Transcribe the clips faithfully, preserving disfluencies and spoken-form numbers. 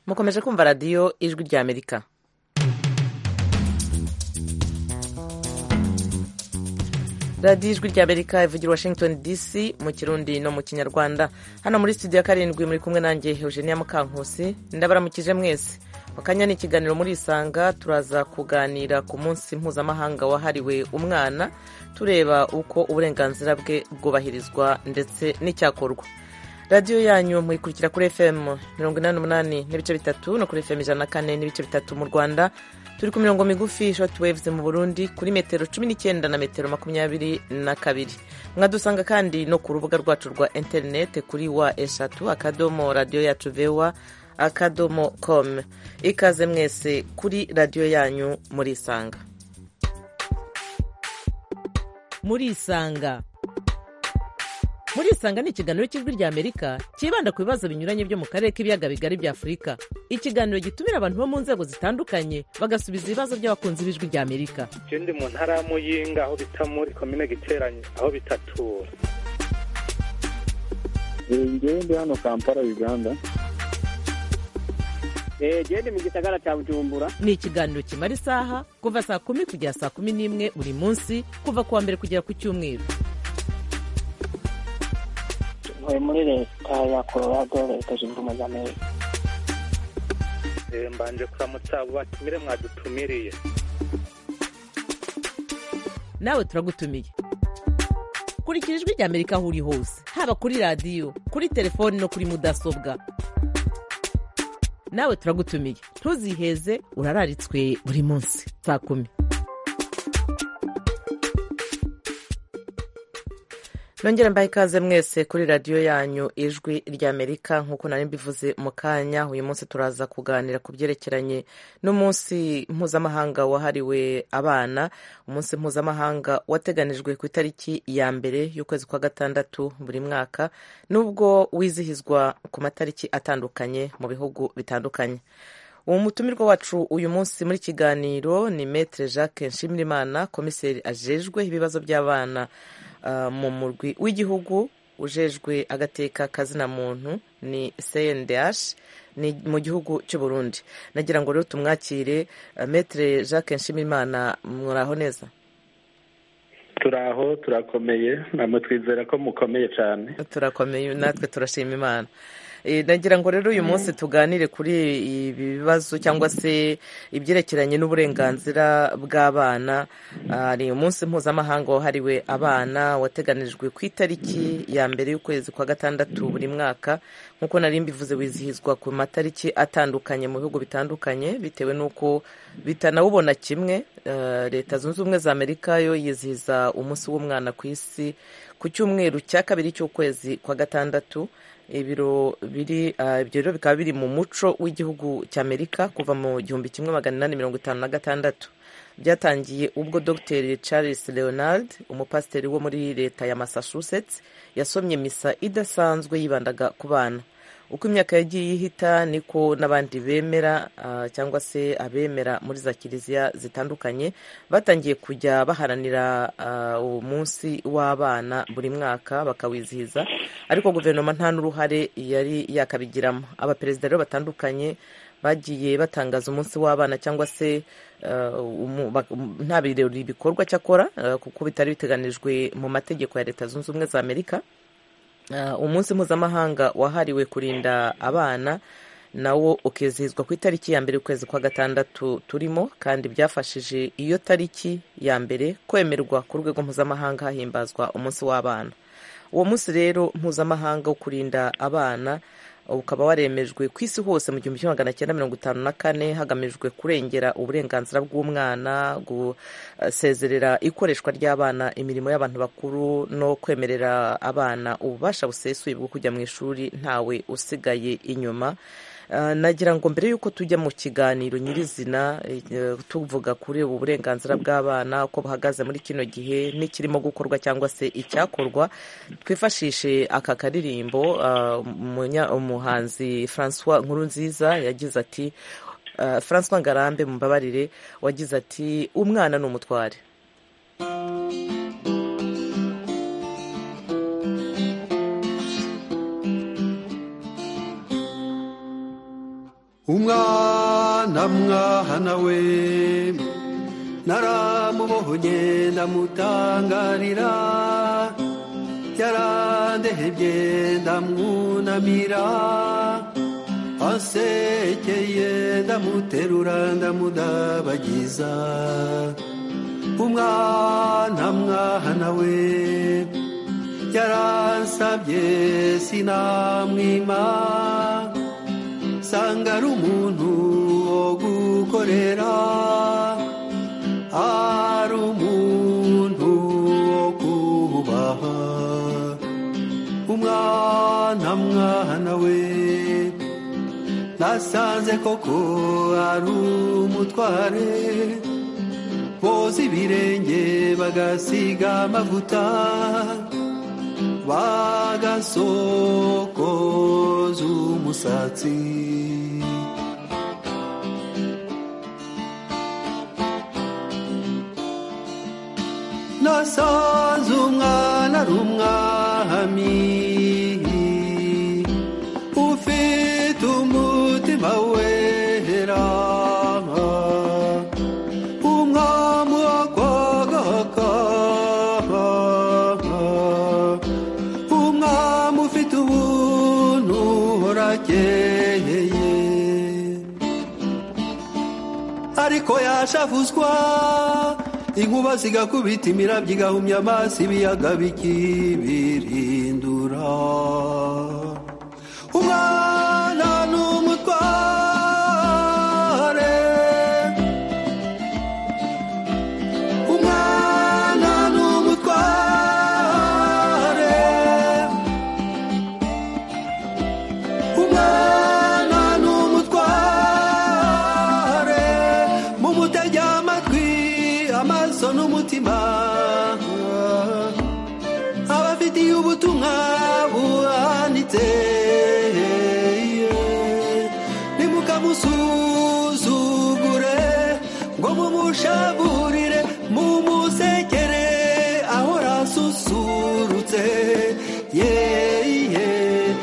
mukomeje kumva radiyo ijwi rya amerika. radiyo ijwi rya amerika ivugira washington dc mu kirundi no mu kinyarwanda. hano muri studio ya karindwi muri kumwe nanjye Eugenia Mukankusi. ndabaramukije mwese. mu kanya ni ikiganiro muri isanga, turaza kuganira ku munsi mpuzamahanga wahariwe umwana, tureba uko uburenganzira bwe bwubahirizwa ndetse n'icyakorwa. radiyo yanyu muyikurikira kuri F M mirongo inani n'umunani n'ibice bitatu no kuri F M ijana na kane n'ibice bitatu mu Rwanda. turi ku mirongo migufi short waves mu Burundi kuri metero cumi n'icyenda na metero makumyabiri na kabiri. mwadusanga kandi no ku rubuga rwacu rwa internet kuri wa eshatu akadomo radiyo yacu vewa akadomo com. ikaze mwese kuri radiyo yanyu muri isanga. muri isanga muri isanga ni ikiganiro cy'ijwi rya Amerika kibanda ku bibazo binyuranye byo mu karere k'ibiyaga bigari bya Afurika. ikiganiro gitumira abantu bo mu nzego zitandukanye bagasubiza ibibazo by'abakunzi b'ijwi rya Amerika. Je ndi mu ntara ya Muyinga aho bita muri komine Giteranyi aho bitatura. Ngewe ndi hano Kampala Uganda. Eh je ndi mu gisagara cya Bujumbura. Ni ikiganiro kimara isaha kuva saa kumi kugera saa kumi n'imwe buri munsi kuva kuwa mbere kugera ku cyumweru. muri leta ya Colorado leta zunze ubumwe za Amerika. Eh mbanje kuramutsa abo batumire mwadutumiriye. nawe turagutumiye. kurikira ijwi rya Amerika aho uri hose, haba kuri radiyo, kuri telefoni no kuri mudasobwa. nawe turagutumiye, ntuziheze, urararitswe buri munsi saa kumi. nongera mbaye ikaze mwese kuri radiyo yanyu ijwi rya Amerika. nk'uko nari mbivuze mu kanya, uyu munsi turaza kuganira ku byerekeranye n'umunsi mpuzamahanga wahariwe abana, umunsi mpuzamahanga wateganijwe ku itariki ya mbere y'ukwezi kwa gatandatu buri mwaka, nubwo wizihizwa ku matariki atandukanye mu bihugu bitandukanye. uwo mutumirwa wacu uyu munsi muri kiganiro ni Maître Jacques Nshimirimana, komiseri ajejwe ibibazo by'abana Uh, mu murwi w'igihugu ujejwe agateka kazina muntu ni C N D H ni mu gihugu cy'u Burundi. nagira ngo rero tumwakire. uh, Maître Jacques Nshimirimana, muraho neza? Turaho, turakomeye, namwe twizera ko mukomeye cyane. turakomeye natwe turashima Imana. E, nagira ngo rero uyu munsi tuganire kuri ibi bibazo cyangwa se ibyerekeranye n'uburenganzira bw'abana. Ni umunsi mpuzamahanga wahariwe abana wateganijwe ku itariki ya mbere y'ukwezi kwa gatandatu buri mwaka. nk'uko nari mbivuze, wizihizwa ku matariki atandukanye mu bihugu bitandukanye bitewe n'uko bitanawubona kimwe. uh, leta zunze ubumwe za Amerika yo yizihiza umunsi w'umwana ku isi ku cyumweru cya kabiri cy'ukwezi kwa gatandatu. ibiro biri ibyo rero bikaba biri mu muco w'igihugu cy'Amerika kuva mu gihumbi kimwe magana inani mirongo itanu na gatandatu. byatangiye ubwo Dr Charles Leonard, umupasiteri wo muri leta ya Massachusetts, yasomye misa idasanzwe yibandaga ku bana. uko imyaka yagiye ihita niko n'abandi bemera uh, cyangwa se abemera muri za kiliziya zitandukanye batangiye kujya baharanira uwo uh, munsi w'abana buri mwaka bakawizihiza, ariko guverinoma nta n'uruhare yari yakabigiramo. abaperezida rero batandukanye bagiye batangaza umunsi w'abana cyangwa se uh, nta birori bikorwa cyakora uh, kuko bitari biteganijwe mu mategeko ya Leta Zunze Ubumwe za Amerika. Uh, umunsi mpuzamahanga wahariwe kurinda abana nawo ukizihizwa ku itariki ya mbere y'ukwezi kwa gatandatu turimo, kandi byafashije iyo tariki ya mbere kwemerwa ku rwego mpuzamahanga hahimbazwa umunsi w'abana. uwo munsi rero mpuzamahanga wo kurinda abana ukaba waremejwe ku isi hose mu gihumbi kimwe magana cyenda mirongo itanu na kane hagamijwe kurengera uburenganzira bw'umwana, gusezerera ikoreshwa ry'abana imirimo y'abantu bakuru, no kwemerera abana ububasha busesuye bwo kujya mu ishuri ntawe usigaye inyuma. Uh, nagira ngo mbere yuko tujya mu kiganiro nyirizina uh, tuvuga kuri ubu burenganzira bw'abana uko buhagaze muri kino gihe n'ikirimo gukorwa cyangwa se icyakorwa, twifashishe aka karirimbo. uh, umuhanzi François Nkurunziza yagize ati uh, François Ngarambe mumbabarire wagize ati umwana ni umutware. umwana mwana we naramubonye ndamutangarira yarandehebye ndamwunamira ansekeye ndamuterura ndamudabagiza umwana mwana we yaransabye sinamwima sanga ari umuntu wo gukorera ari umuntu wo kubaha umwana mwana we nasanze koko ari umutware boza ibirenge bagasiga amavuta bagasokoza umusatsi nasanze umwana ari umwami ufite umutima wera umwami wakwagaka umwami ufite ubuntu horakeye ariko yashavuzwa inkuba zigakubita imirabyo igahumya amaso ibiyaga bikibirindura umwana n'umutware umwana n'umutware umwana n'umutware mumutege amatwi amaso n'umutima abafitiye ubutumwa buhanitse nimukamusuzugure ngo mumushaburire mumusekere ahora asusurutse yeye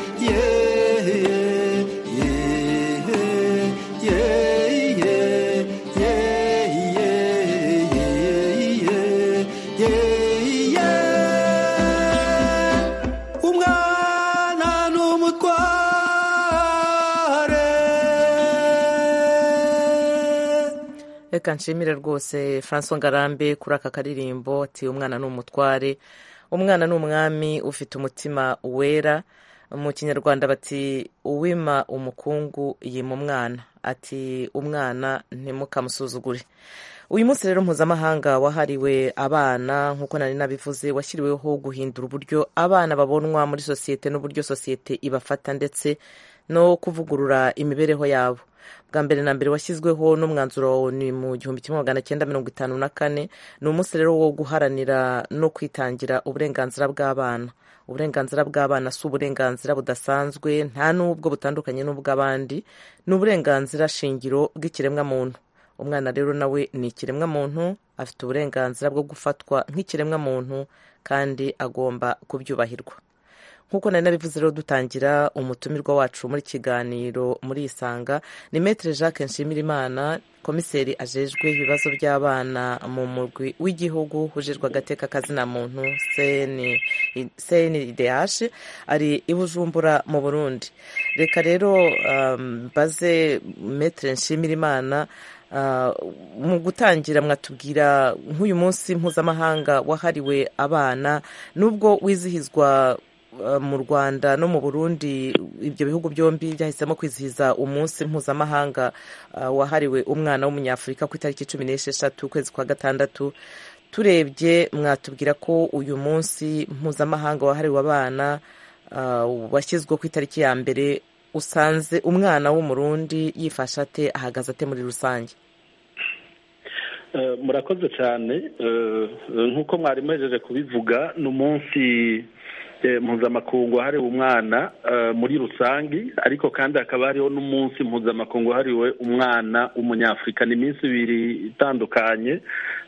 reka nshimire rwose François Ngarambe kuri aka karirimbo ati umwana ni umutware umwana ni umwami ufite umutima wera mu kinyarwanda bati uwima umukungu yima umwana ati umwana ntimukamusuzugure uyu munsi rero mpuzamahanga wahariwe abana nk'uko nari nabivuze washyiriweho guhindura uburyo abana babonwa muri sosiyete n'uburyo sosiyete ibafata ndetse no kuvugurura imibereho yabo bwa mbere na mbere washyizweho n'umwanzuro ni mu gihumbi kimwe magana cyenda mirongo itanu na kane ni umunsi rero wo guharanira no kwitangira uburenganzira bw'abana uburenganzira bw'abana si uburenganzira budasanzwe nta n'ubwo butandukanye n'ubw'abandi ni uburenganzira shingiro bw'ikiremwamuntu umwana rero nawe ni ikiremwamuntu afite uburenganzira bwo gufatwa nk'ikiremwamuntu kandi agomba kubyubahirwa nk'uko nari nabivuze rero dutangira umutumirwa wacu muri kiganiro muri Isanga ni Maître Jacques Nshimirimana komiseri ajejwe ibibazo by'abana mu murwi w'igihugu hujejwe agateka kazina muntu C N D H ari i Bujumbura mu Burundi reka rero mbaze um, Maître Nshimirimana Uh, mu gutangira mwatubwira nk'uyu munsi mpuzamahanga wahariwe abana nubwo wizihizwa uh, mu Rwanda no mu Burundi ibyo bihugu byombi byahisemo kwizihiza umunsi mpuzamahanga uh, wahariwe umwana w'umunyafurika ku itariki cumi n'esheshatu ukwezi kwa gatandatu turebye mwatubwira ko uyu munsi mpuzamahanga wahariwe abana uh, washyizwe ku itariki ya mbere usanze umwana w'umurundi yifasha ate ahagaze ate muri rusange? murakoze cyane nk'uko mwari muhejeje kubivuga ni umunsi mpuzamakungu wahariwe umwana muri rusange, ariko kandi hakaba hariho n'umunsi mpuzamakungu wahariwe umwana w'umunyafurika. ni iminsi ibiri itandukanye.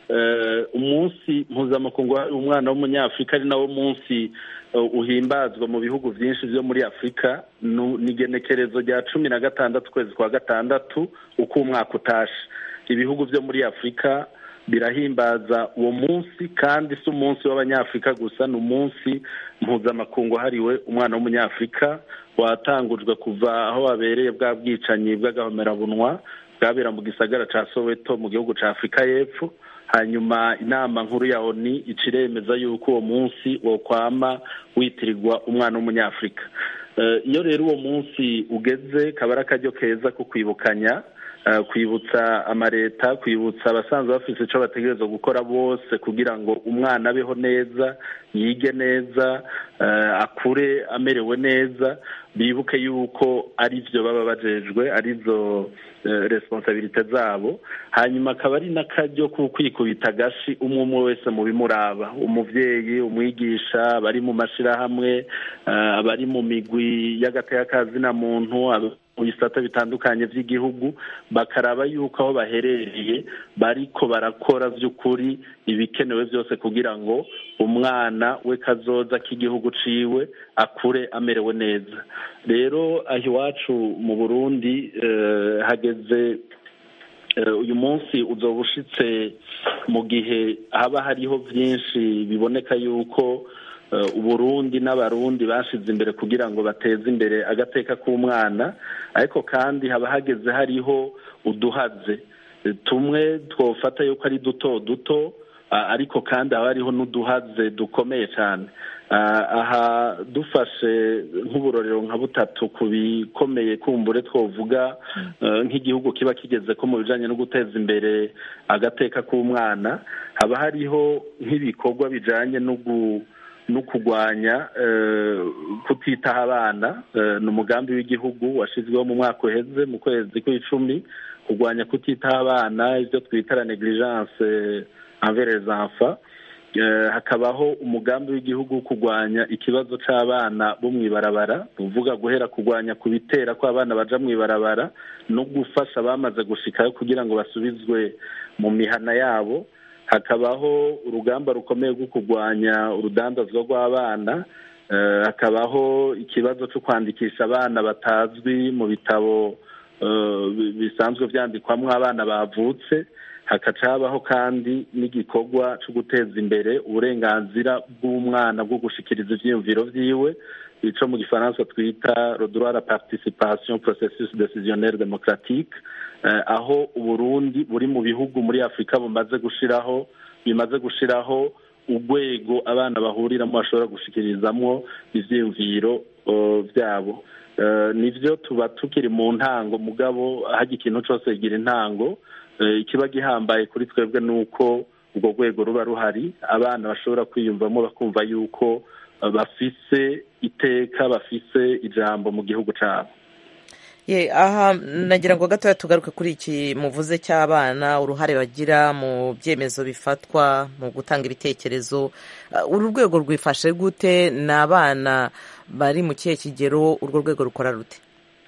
umunsi mpuzamakungu wahariwe umwana w'umunyafurika ari nawo munsi uhimbazwa mu bihugu byinshi byo muri afurika. ni igenekerezo rya cumi na gatandatu ukwezi kwa gatandatu uko umwaka utashe. ibihugu byo muri afurika birahimbaza uwo munsi, kandi si umunsi w'abanyafurika gusa, ni umunsi mpuzamakungu wahariwe umwana w'umunyafurika watangujwe kuva aho wabereye bwa bwicanyi bw'agahomerabunwa bwabera mu gisagara cya Soweto mu gihugu cya Afurika y'Epfo. hanyuma inama nkuru ya oni iciremeza yuko uwo munsi wokwama witirirwa umwana w'umunyafurika. iyo rero uwo munsi ugeze kaba ari akaryo keza ko kwibukanya, kwibutsa amareta, kwibutsa abasanzwe bafite icyo bategereza gukora bose kugira ngo umwana abeho neza, yige neza, akure amerewe neza, bibuke yuko ari byo baba bajejwe, arizo responsabilite zabo. hanyuma akaba ari n'akaryo ko kwikubita agashi umwe umwe wese mu bimuraba, umuvyeyi, umwigisha, abari mu mashirahamwe, abari mu migwi y'agateka muntu, mu bisata bitandukanye by'igihugu, bakaraba yuko aho baherereye bariko barakora by'ukuri ibikenewe byose kugira ngo umwana we kazoza k'igihugu ciwe akure amerewe neza. rero aho iwacu mu Burundi hageze uyu munsi uzoba ushitse mu gihe haba hariho byinshi biboneka yuko Uburundi n'abarundi bashize imbere kugira ngo bateze imbere agateka k'umwana, ariko kandi haba hageze hariho uduhaze tumwe twofata yuko ari duto duto, ariko kandi haba hariho n'uduhaze dukomeye cyane. aha dufashe nk'uburorero nka butatu ku bikomeye kumbure twovuga nk'igihugu kiba kigeze ko mu bijanye no guteza imbere agateka k'umwana, haba hariho nk'ibikorwa bijanye no no kurwanya kutitaho abana. ni umugambi w'igihugu washyizweho mu mwaka uheze mu kwezi kw'icumi, kurwanya kutitaho abana, ibyo twita la negligence envers les enfants. hakabaho umugambi w'igihugu wo kurwanya ikibazo c'abana bo mw'ibarabara, uvuga guhera kurwanya kubitera ko abana baja mw'ibarabara no gufasha abamaze gushikayo kugira ngo basubizwe mu mihana yabo. hakabaho urugamba rukomeye rwo kurwanya urudandazwa rw'abana. hakabaho ikibazo cyo kwandikisha abana batazwi mu bitabo bisanzwe byandikwamo abana bavutse. hakaca habaho kandi n'igikorwa cyo guteza imbere uburenganzira bw'umwana bwo gushikiriza ivyiyumviro vyiwe, ico mu gifaransa twita le droit à la participation processus décisionnel démocratique, aho Uburundi buri mu bihugu muri Afurika bumaze gushiraho bimaze gushiraho urwego abana bahuriramo bashobora gushikirizamwo ivyiyumviro vyabo. nivyo tuba tukiri mu ntango, mugabo haje ikintu cose kigira intango. ikiba gihambaye kuri twebwe nuko ubwo rwego ruba ruhari, abana bashobora kwiyumvamo bakumva yuko bafise iteka, bafise ijambo mu gihugu cyabo. ye aha nagira ngo gatoya tugaruke kuri iki muvuze cy'abana, uruhare bagira mu byemezo bifatwa mu gutanga ibitekerezo. uru rwego rwifashe gute? ni abana bari mu kihe kigero? urwo rwego rukora rute?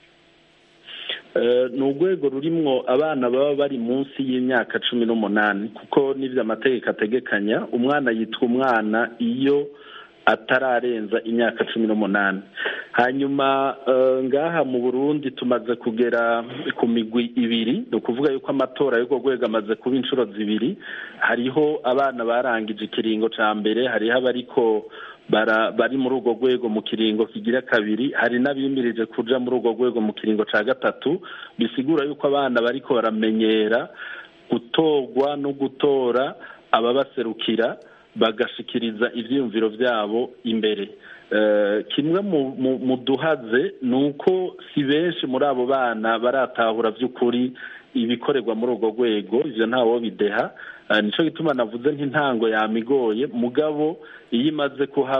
ni urwego rurimwo abana baba bari munsi y'imyaka cumi n'umunani, kuko n'ibyo amategeko ategekanya. umwana yitwa umwana iyo atararenza imyaka cumi n'umunani. hanyuma ngaha mu Burundi tumaze kugera ku migwi ibiri, ni ukuvuga yuko amatora y'urwo rwego amaze kuba inshuro zibiri. hariho abana barangije ikiringo cya mbere, hariho abariko bari muri urwo rwego mu kiringo kigira kabiri, hari n'abimirije kuja muri urwo rwego mu kiringo cya gatatu. bisigura yuko abana bariko baramenyera gutorwa no gutora ababaserukira, bagashikiriza ivyiyumviro vyabo imbere. kimwe mu duhaze ni uko si benshi muri abo bana baratahura vy'ukuri ibikorerwa muri urwo rwego, ivyo ntawo bideha. nico gituma navuze nk'intango yamigoye, mugabo iyo imaze kuhaba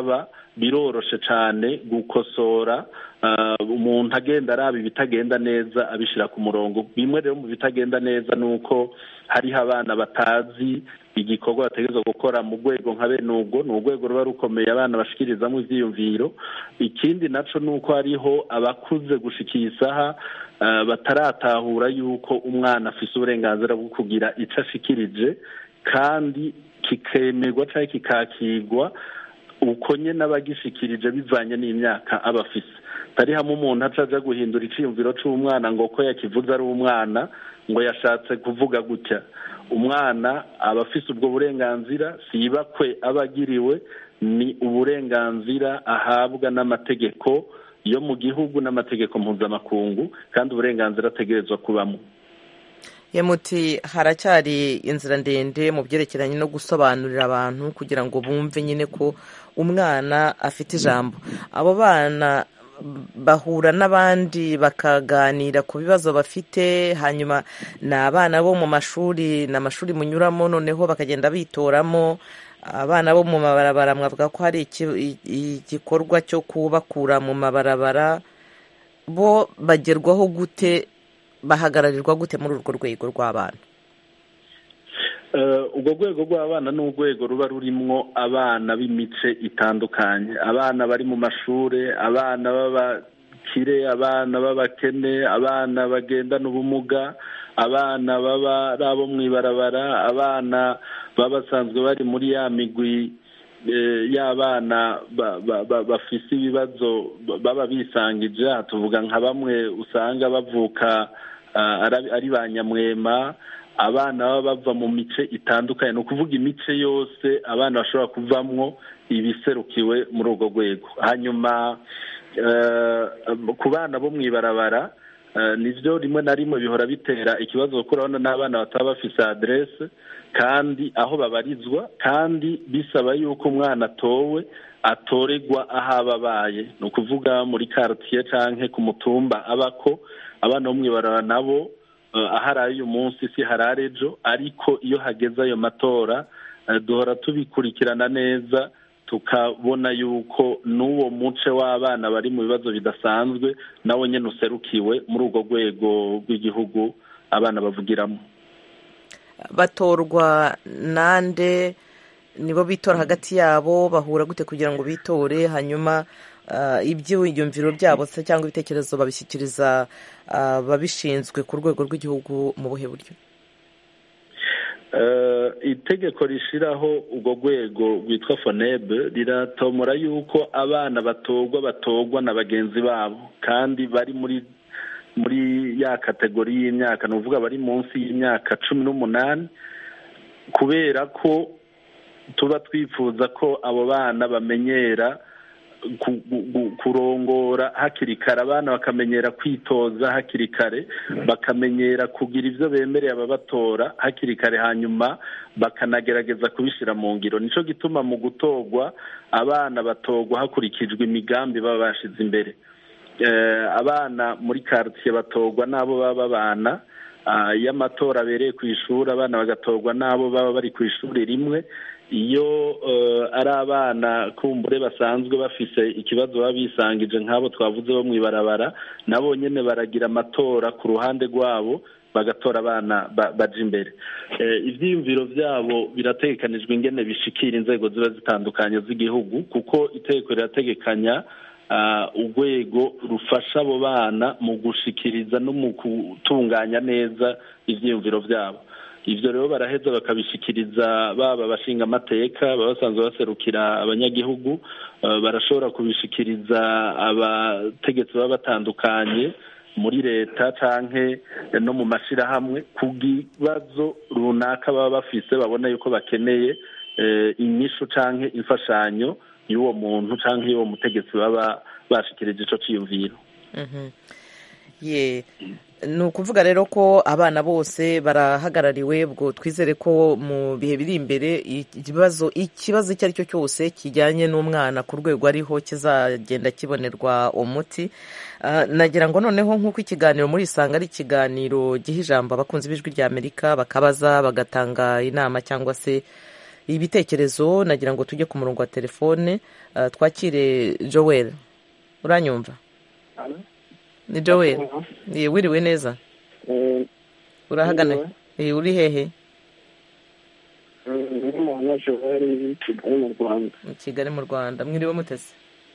biroroshe cyane gukosora umuntu agenda araba ibitagenda neza abishyira ku murongo. Bimwe rero mu bitagenda neza ni uko hariho abana batazi igikorwa bategerezwa gukora mu rwego nka bene ubwo, ni urwego ruba rukomeye abana bashikirizamo ibyiyumviro. Ikindi nacyo ni uko hariho abakuze gushikira isaha bataratahura yuko umwana afite uburenganzira bwo kugira icyo ashikirije kandi kikemerwa cyangwa kikakirwa uko nyine abagishikirije bivanye n'imyaka aba afise. Tari hamwe umuntu acaja guhindura iciyumviro c'umwana ngo ko yakivuze ari umwana ngo yashatse kuvuga gutya. Umwana aba afise ubwo burenganzira, siba kwe abagiriwe, ni uburenganzira ahabwa n'amategeko yo mu gihugu n'amategeko mpuzamakungu, kandi uburenganzira ategerezwa kubamo. Yemuti haracyari inzira ndende mu byerekeranye no gusobanurira abantu kugira ngo bumve nyine ko umwana afite ijambo. Abo bana bahura n'abandi bakaganira ku bibazo bafite, hanyuma ni abana bo mu mashuri n'amashuri munyuramo noneho bakagenda bitoramo. Abana bo mu mabarabara mwavuga ko hari igikorwa cyo kubakura mu mabarabara, bo bagerwaho gute, bahagararirwa gute muri urwo rwego rw'abana? Ubwo rwego rw'abana ni urwego ruba rurimwo abana b'imice itandukanye, abana bari mu mashuri, abana b'abakire, abana b'abakene, abana bagendana ubumuga, abana baba ari abo mu ibarabara, abana baba basanzwe bari muri ya migwi y'abana bafise ibibazo baba bisangije. Tuvuga nka bamwe usanga bavuka ari ba nyamwema, abana baba bava mu mice itandukanye, ni ukuvuga imice yose abana bashobora kuvamwo ibiserukiwe muri urwo rwego. Hanyuma ku bana bo mu ibarabara nivyo rimwe na rimwe bihora bitera ikibazo kuko urabona n'abana bataba bafise adresse kandi aho babarizwa, kandi bisaba yuko umwana atowe atoregwa aho ababaye, ni ukuvuga muri quartier canke ku mutumba abako. Abana bo mu ibarabara nabo ahari uyu munsi si harare ejo, ariko iyo hageze ayo matora duhora tubikurikirana neza, tukabona yuko n'uwo muce w'abana bari mu bibazo bidasanzwe nawe nyine userukiwe muri urwo rwego rw'igihugu abana bavugiramo. Batorwa nande? Nibo bitora hagati yabo? Bahura gute kugira ngo bitore? Hanyuma ibyiyumviro byabo se cyangwa ibitekerezo babishyikiriza babishinzwe ku rwego rw'igihugu mu buhe buryo? Itegeko rishiraho urwo rwego rwitwa FONEB riratomora yuko abana batorwa batorwa na bagenzi babo, kandi bari muri muri ya kategori y'imyaka, ni ukuvuga bari munsi y'imyaka cumi n'umunani, kubera ko tuba twifuza ko abo bana bamenyera kurongora hakiri kare, abana bakamenyera kwitoza hakiri kare, bakamenyera kugira ibyo bemereye ababatora hakiri kare, hanyuma bakanagerageza kubishyira mu ngiro. Nico gituma mu gutorwa abana batorwa hakurikijwe imigambi baba bashize imbere. Abana muri quartier batorwa n'abo baba babana, y'amatora abereye ku ishuri abana bagatorwa n'abo baba bari ku ishuri rimwe. Iyo ari abana kumbure basanzwe bafise ikibazo baba bisangije nk'abo twavuze bo mu ibarabara, nabo nyene baragira amatora ku ruhande rwabo, bagatora abana baje imbere. Ivyiyumviro vyabo birategekanijwe ingene bishikira inzego ziba zitandukanye z'igihugu, kuko itegeko rirategekanya urwego rufasha abo bana mu gushikiriza no mu gutunganya neza ivyiyumviro vyabo. Ivyo rero baraheza bakabishikiriza baba bashinga amateka, baba basanzwe baserukira abanyagihugu, barashobora kubishikiriza abategetsi baba batandukanye muri leta canke no mu mashirahamwe ku kibazo runaka baba bafise, babona yuko bakeneye inyishu canke imfashanyo y'uwo muntu canke y'uwo mutegetsi baba bashikirije ico ciyumviro. Ye ni ukuvuga rero ko abana bose barahagarariwe, ubwo twizere ko mu bihe biri imbere ikibazo ikibazo icyo ari cyo cyose kijyanye n'umwana ku rwego ariho kizagenda kibonerwa umuti. Nagira ngo noneho nk'uko ikiganiro muri Isanga ari ikiganiro giha ijambo abakunzi b'ijwi rya Amerika, bakabaza bagatanga inama cyangwa se ibitekerezo nagira ngo tujye ku murongo wa telefone twakire Joel uranyumva ni Joel wiriwe neza urahagana uri hehe Kigali mu Rwanda Kigali mu Rwanda mwiriwe mutese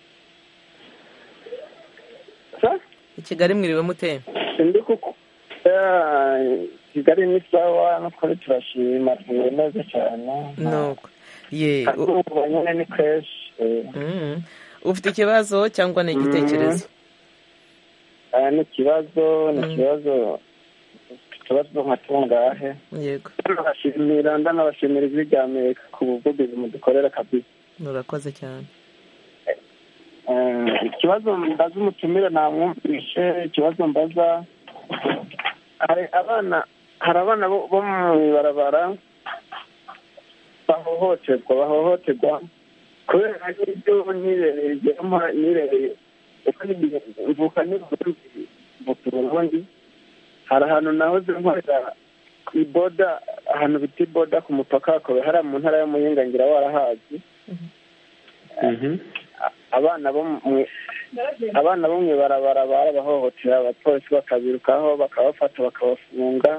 i Kigali mwiriwe mute ndi kuko Kigali ni sawa no kuri turashima tuwe neza cyane nuko ye ubonye ni crash ufite ikibazo cyangwa ni igitekerezo aya ni ikibazo ni ikibazo ikibazo nkatungahe yego ndabashimira ndanabashimira ijwi rya Amerika ku buvugizi mudukorera kabisa urakoze cyane ikibazo mbaza umutumire namwumvishe ikibazo mbaza hari abana hari abana bo mu ibarabara bahohoterwa bahohoterwa kubera ibyo nirereye nirereye mvuka n'ubundi hari ahantu nahoze nkorera ku iboda ahantu bita iboda ku mupaka hakaba hari mu ntara ya Muyinga ngira warahazi abana bo abana bo mu barabara barabahohotera abapolisi bakabirukaho bakabafata bakabafunga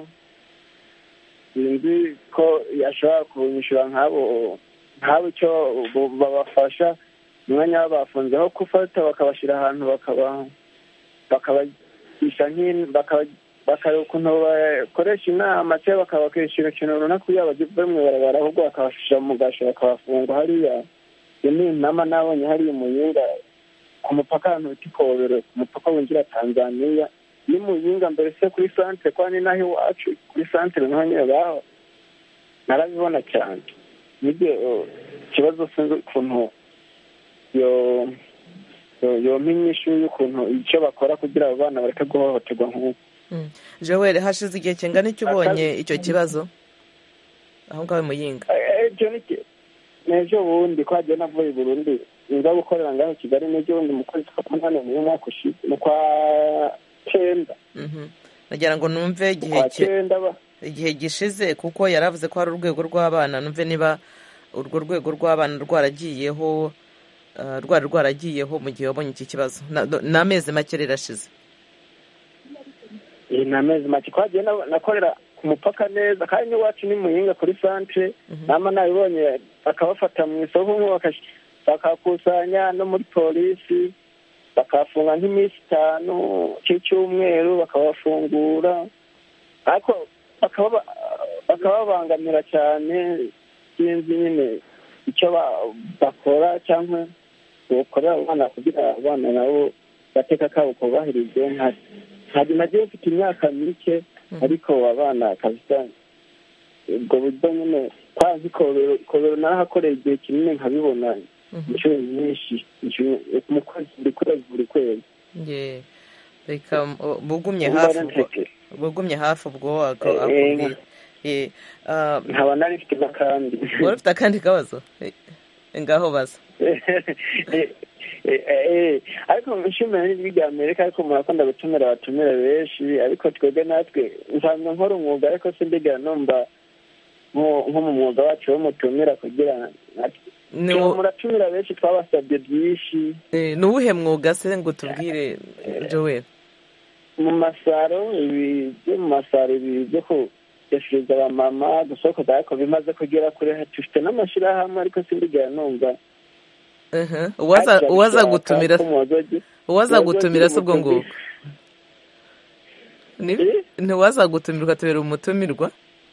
sinzi ko yashobora kunyishyura nk'abo nk'abo icyo babafasha umwanya babafunzeho gufata bakabashyira ahantu bakaba bakabagisha bakareba ukuntu bakoresha inama cyangwa bakabakishyura ikintu runaka kugira ngo bajye mu ibarabara ahubwo bakabashyira mu gasho bakabafunga hariya iyo ni inama nabonye hariya Muyinga ku mupaka ahantu bita Ikobero ku mupaka winjira Tanzania ni Muyinga mbere se kuri santere kwa ni naho iwacu kuri santere naho nyine baho narabibona cyane nibyo ikibazo sinzi ukuntu yo yo minyishu y'ukuntu icyo bakora kugira abo bana bareke guhohoterwa nk'uko Joel hashize igihe kingana icyo ubonye icyo kibazo aho ngaho Muyinga ibyo ni nejo bundi kwagiye navuye Burundi nza gukorera ngaho Kigali nejo bundi mu kwezi kwa munani mu mwaka ushize mu kwa cyenda nagira ngo numve igihe igihe gishize kuko yaravuze ko hari urwego rw'abana numve niba urwo rwego rw'abana rwaragiyeho rwari rwaragiyeho mu gihe wabonye iki kibazo ni amezi make rirashize ni amezi make kwagiye nakorera ku mupaka neza kandi n'iwacu ni Muyinga kuri santere nama nabibonye bakabafata mu isoko bakakusanya no muri polisi bakafunga nk'iminsi itanu cy'icyumweru bakabafungura ariko bakababangamira cyane sinzi nyine icyo bakora cyangwa bakorera abana kugira abana nabo bateka kabo kubahirize ntabwo nagiye mfite imyaka mike ariko abana kabisa ubwo buryo nyine kwa Ikobero Ikobero narahakoreye igihe kinini nkabibona inshuro nyinshi mu kwezi buri kwezi buri kwezi reka bugumye hafi bugumye hafi ubwo akubwira nkaba nari mfite n'akandi wari ufite akandi kabazo ngaho baza ariko nshimira n'ijwi rya Amerika ariko murakunda gutumira abatumira benshi ariko twebwe natwe nsanzwe nkora umwuga ariko sindigera numva nko mu mwuga wacu wo mutumira kugira muratumira benshi twabasabye byinshi ni uwuhe mwuga se ngo tubwire Joel mu masaro ibi byo mu masaro ibi byo kuyashiriza abamama gusokoza ariko bimaze kugera kure dufite n'amashyirahamwe ariko sindigera numva uwaza gutumira uwaza gutumira se ubwo ngubwo ntiwaza gutumira ukatubera umutumirwa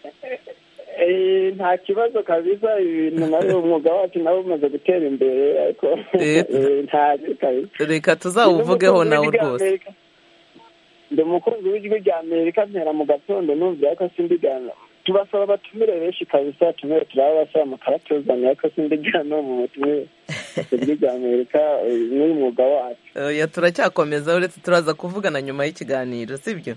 nta kibazo kabisa ibintu nawe umwuga wacu nawe umaze gutera imbere ariko reka tuzawuvugeho nawe rwose ndi umukunzi w'ijwi rya Amerika mpera mu gatondo numva ariko sindigana tubasaba abatumire benshi kabisa tumire turabasaba mukaratuzanira ariko sindigana no mu mutumire ijwi rya Amerika n'uyu mwuga wacu turacyakomeza uretse turaza kuvugana nyuma y'ikiganiro sibyo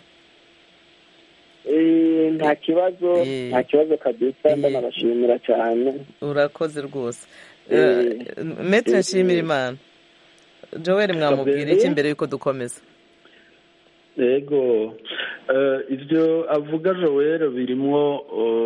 nta kibazo nta kibazo kabisa ndanabashimira cyane urakoze rwose Maître Nshimirimana Joel mwamubwira iki mbere yuko dukomeza yego ibyo avuga Joel birimo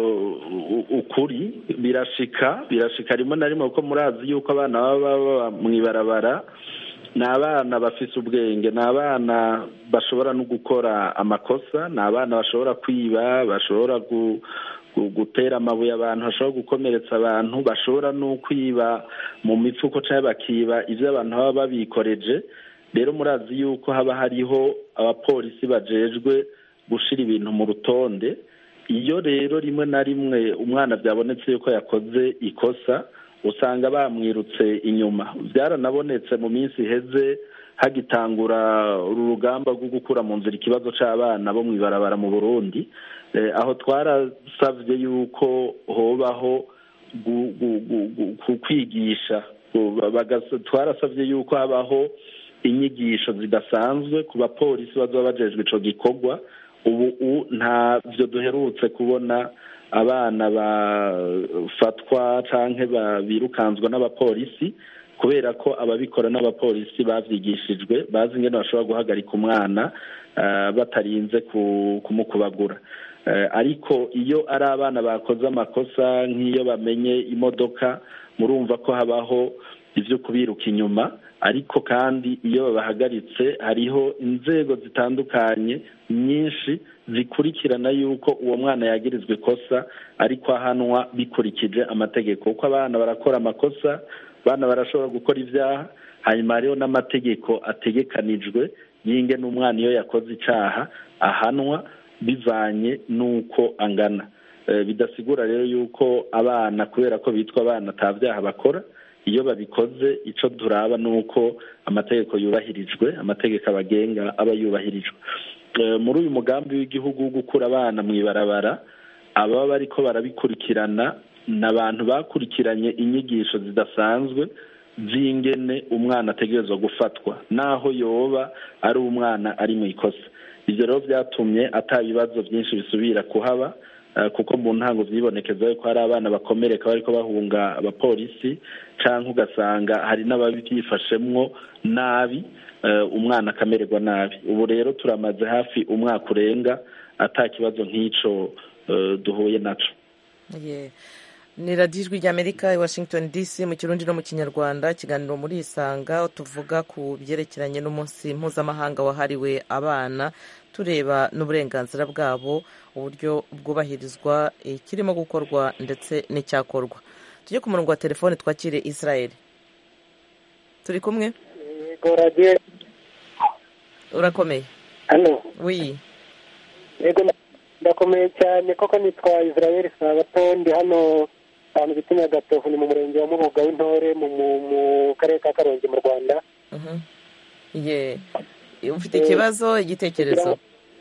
ukuri birashika birashika rimwe na rimwe kuko murazi yuko abana baba mu ibarabara ni abana bafise ubwenge, ni abana bashobora no gukora amakosa, ni abana bashobora kwiba, bashobora gutera amabuye abantu, bashobora gukomeretsa abantu, bashobora no kwiba mu mifuko cyangwa bakiba ibyo abantu baba babikoreje. Rero murazi yuko haba hariho abapolisi bajejwe gushira ibintu mu rutonde. Iyo rero rimwe na rimwe umwana byabonetse yuko yakoze ikosa usanga bamwirutse inyuma. Byaranabonetse mu minsi iheze hagitangura urugamba rwo gukura mu nzira ikibazo cy'abana bo mu ibarabara mu Burundi, aho twarasavye yuko hobaho kwigisha, twarasavye yuko habaho inyigisho zidasanzwe ku bapolisi bazoba bajejwe ico gikorwa. Ubu nta byo duherutse kubona abana bafatwa canke birukanzwa n'abapolisi, kubera ko ababikora n'abapolisi bavyigishijwe, bazi ingene bashobora guhagarika umwana batarinze kumukubagura. Ariko iyo ari abana bakoze amakosa nk'iyo bamenye imodoka, murumva ko habaho ivyo kubiruka inyuma. Ariko kandi iyo babahagaritse hariho inzego zitandukanye nyinshi zikurikirana yuko uwo mwana yagirizwe ikosa ariko ahanwa bikurikije amategeko, kuko abana barakora amakosa, abana barashobora gukora ibyaha, hanyuma hariho n'amategeko ategekanijwe yinge n'umwana iyo yakoze icaha ahanwa bivanye n'uko angana. E, bidasigura rero yuko abana kubera ko bitwa abana atavyaha bakora. Iyo babikoze ico duraba nuko amategeko yubahirijwe, amategeko abagenga aba yubahirijwe. E, muri uyu mugambi w'igihugu wo gukura abana mu ibarabara, aba bariko barabikurikirana n'abantu bakurikiranye inyigisho zidasanzwe z'ingene umwana ategerezwa gufatwa naho yoba ari umwana ari mu ikosa. Ivyo rero vyatumye ata bibazo byinshi bisubira kuhaba, kuko mu ntango vyibonekeza yuko hari abana bakomereka bariko bahunga abapolisi, canke ugasanga hari n'ababyifashemwo nabi, umwana akamererwa nabi. Ubu rero turamaze hafi umwaka urenga ata kibazo nk'ico duhuye naco. Yeah. Ni radiyo ijwi ry'Amerika i Washington D C mu Kirundi no mu Kinyarwanda. Ikiganiro muri Isanga tuvuga ku byerekeranye n'umunsi mpuzamahanga wahariwe abana, tureba n'uburenganzira bwabo, uburyo bwubahirizwa, ikirimo gukorwa ndetse n'icyakorwa. Tujye ku murongo wa telefone twakire Israel. Turi kumwe? Yego radio. Urakomeye? Allo. Oui. Yego ndakomeye cyane koko nitwa Israel Sabato, ndi hano ahantu bita Nyagatovu, ni mu murenge wa Mubuga w'Intore mu karere ka Karongi mu Rwanda. Mhm. Ye. Ufite ikibazo, igitekerezo?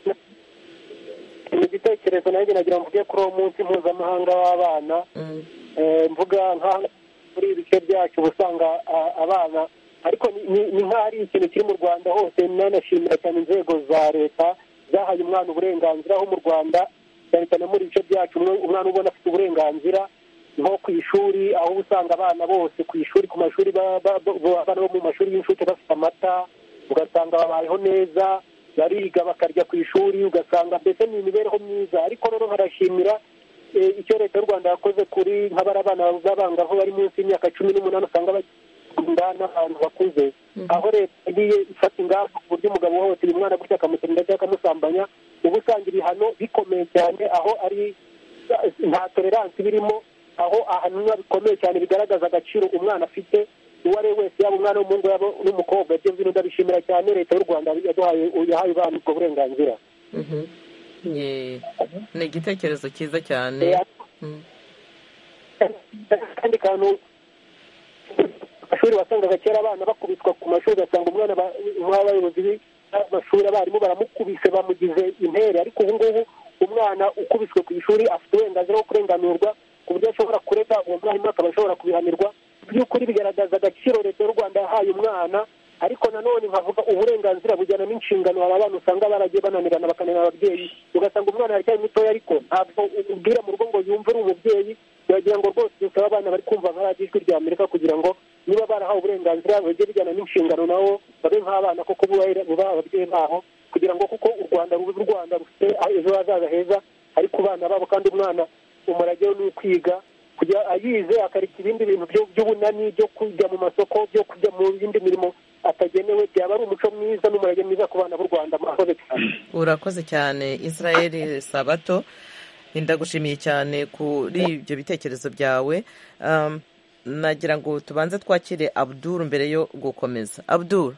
Igitekerezo nanjye nagira mvuge kuri uwo munsi mpuzamahanga w'abana. Mvuga nka muri ibice byacu usanga abana, ariko ni nk'ari ikintu kiri mu Rwanda hose. Nanashimira cyane inzego za leta zahaye umwana uburenganzira aho mu Rwanda, cyane cyane muri ibice byacu umwana ubona afite uburenganzira nko ku ishuri, aho usanga abana bose ku ishuri, ku mashuri abana bo mu mashuri y'incuke bafite amata, ugasanga babayeho neza, bariga bakarya ku ishuri, ugasanga mbese ni imibereho myiza. Ariko rero nkarashimira icyo leta y'u Rwanda yakoze kuri nk'abari abana b'abangavu bari munsi y'imyaka cumi n'umunani usanga bakunda n'abantu bakuze, aho leta yagiye ifata ingamba ku buryo umugabo wose uyu mwana gutya akamutinda cyangwa akamusambanya uba usanga ibihano bikomeye cyane, aho ari nta toleransi birimo, aho ahantu bikomeye cyane bigaragaza agaciro umwana afite uwo ari we wese, yaba umwana w'umuhungu yaba n'umukobwa. Ibyo bintu ndabishimira cyane leta y'u Rwanda yaduhaye yahaye abana ubwo burenganzira. Ni igitekerezo cyiza cyane. Kandi kantu amashuri wasangaga kera abana bakubitwa ku mashuri, ugasanga umwana nk'abayobozi b'amashuri abarimu baramukubise bamugize intere, ariko ubu ngubu umwana ukubiswe ku ishuri afite uburenganzira bwo kurenganurwa ku buryo ashobora kurega uwo mwarimu akaba ashobora kubihanirwa. By'ukuri bigaragaza agaciro leta y'u Rwanda yahaye umwana, ariko nanone nkavuga uburenganzira bujyana n'inshingano. Aba bana usanga baragiye bananirana bakananira ababyeyi, ugasanga umwana aracyari mutoya ariko ntabwo ubwira mu rugo ngo yumve uri umubyeyi. Biragira ngo rwose dusaba abana bari kumva nka radiyo ijwi ry'Amerika kugira ngo niba barahawe uburenganzira bajye bijyana n'inshingano nabo babe nk'abana koko bubaha ababyeyi babo, kugira ngo kuko u rwanda rubuze u rwanda rufite ejo hazaza heza ari ku bana babo, kandi umwana umurage we ni ukwiga kujya ayize akareka ibindi bintu by'ubunani byo kujya mu masoko byo kujya mu yindi mirimo atagenewe, byaba ari umuco mwiza n'umurage mwiza ku bana b'u Rwanda. Murakoze cyane. Urakoze cyane Israel Sabato, ndagushimiye cyane kuri ibyo bitekerezo byawe. um, nagira ngo tubanze twakire Abdul mbere yo gukomeza. Abdul,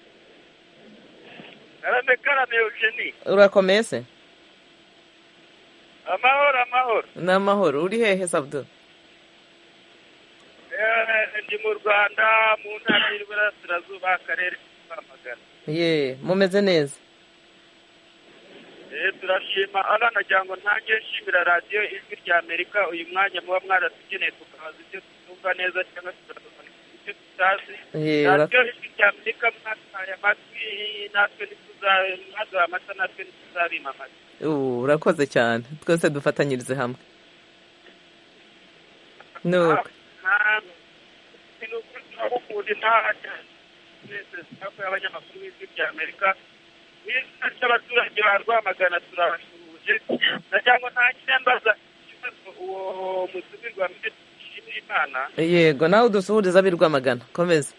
karame karame Eugenie, urakomeye se? amahoro amahoro. Ni amahoro. Uri hehe se Abdul? ndi mu Rwanda mu ntara y'Iburasirazuba akarere ka Rwamagana. Ye, mumeze neza? Eh turashima. Abana nagira ngo ntange nshimira radiyo Ijwi rya Amerika uyu mwanya muba mwaratugeneye tukabaza ibyo tutumva neza cyangwa tukabaza ibyo tutazi. Radiyo Ijwi rya Amerika mwataye amatwi natwe ntituzaduha amata natwe ntituzabima amata. Urakoze cyane, twese dufatanyirize hamwe. Nuko ubundi nta abanyamakuru b'Ijwi rya Amerika n'izina ry'abaturage ba Rwamagana turabashuje. nagira ngo ntangire mbaza ikibazo uwo mutumirwa Nshimira Imana. Yego, nawe udusuhuriza ab'i Rwamagana, komeza.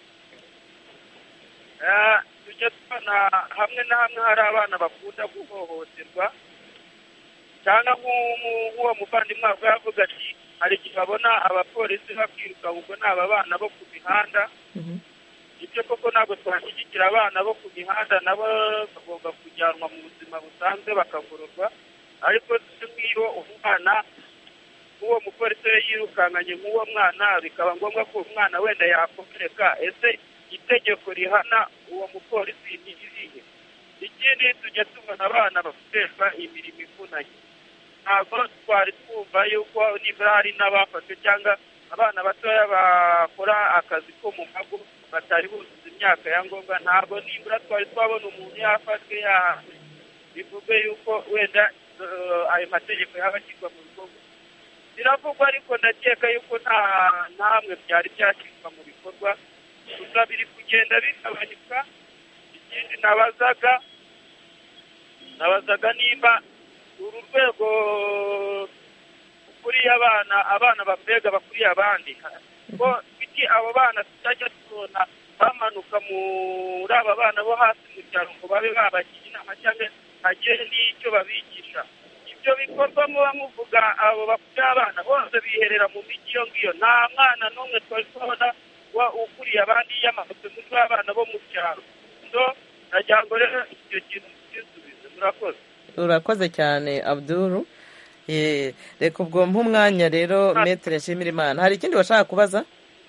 tujya tubona hamwe na hamwe hari abana bakunda guhohoterwa, cyangwa nk'uwo muvandimwe wawe yavuga ati hari igihe babona abapolisi bakwiruka ubwo ni aba bana bo ku mihanda. Ibyo koko ntabwo twashyigikira abana bo ku mihanda, nabo bagomba kujyanwa mu buzima busanzwe bakagororwa, ariko nk'iyo umwana nk'uwo mupolisi we yirukankanye nk'uwo mwana bikaba ngombwa ko umwana wenda yakomereka, ese itegeko rihana uwo mupolisi ni irihe? Ikindi tujya tubona abana bakoreshwa imirimo ivunanye, ntabwo twari twumva yuko nibura hari n'abafashwe cyangwa abana batoya bakora akazi ko mu mago batari buzuza imyaka ya ngombwa, ntabwo nibura twari twabona umuntu yafashwe yahanwe bivuge yuko wenda ayo mategeko yaba ashyirwa mu bikorwa. Biravugwa ariko ndakeka yuko nta hamwe byari byashyirwa mu bikorwa, gusa biri kugenda bigabanyuka. Ikindi nabazaga nabazaga nimba uru rwego ukuriye abana abana bambega bakuriye abandi ko iki abo bana tutajya tubona bamanuka muri aba bana bo hasi mu cyaro ngo babe babagira inama cyangwa hagire n'icyo babigisha. Ibyo bikorwa muba muvuga abo bakuriye abana bose biherera mu mijyi iyo ngiyo, nta mwana n'umwe twari tubona ukuriye abandi yamanutse muri abana bo mu cyaro. so nagira ngo rero icyo kintu cyisubize. Murakoze. Urakoze cyane Abdul. Reka ubwo nk'umwanya rero Maître Nshimira Imana, hari ikindi washaka kubaza?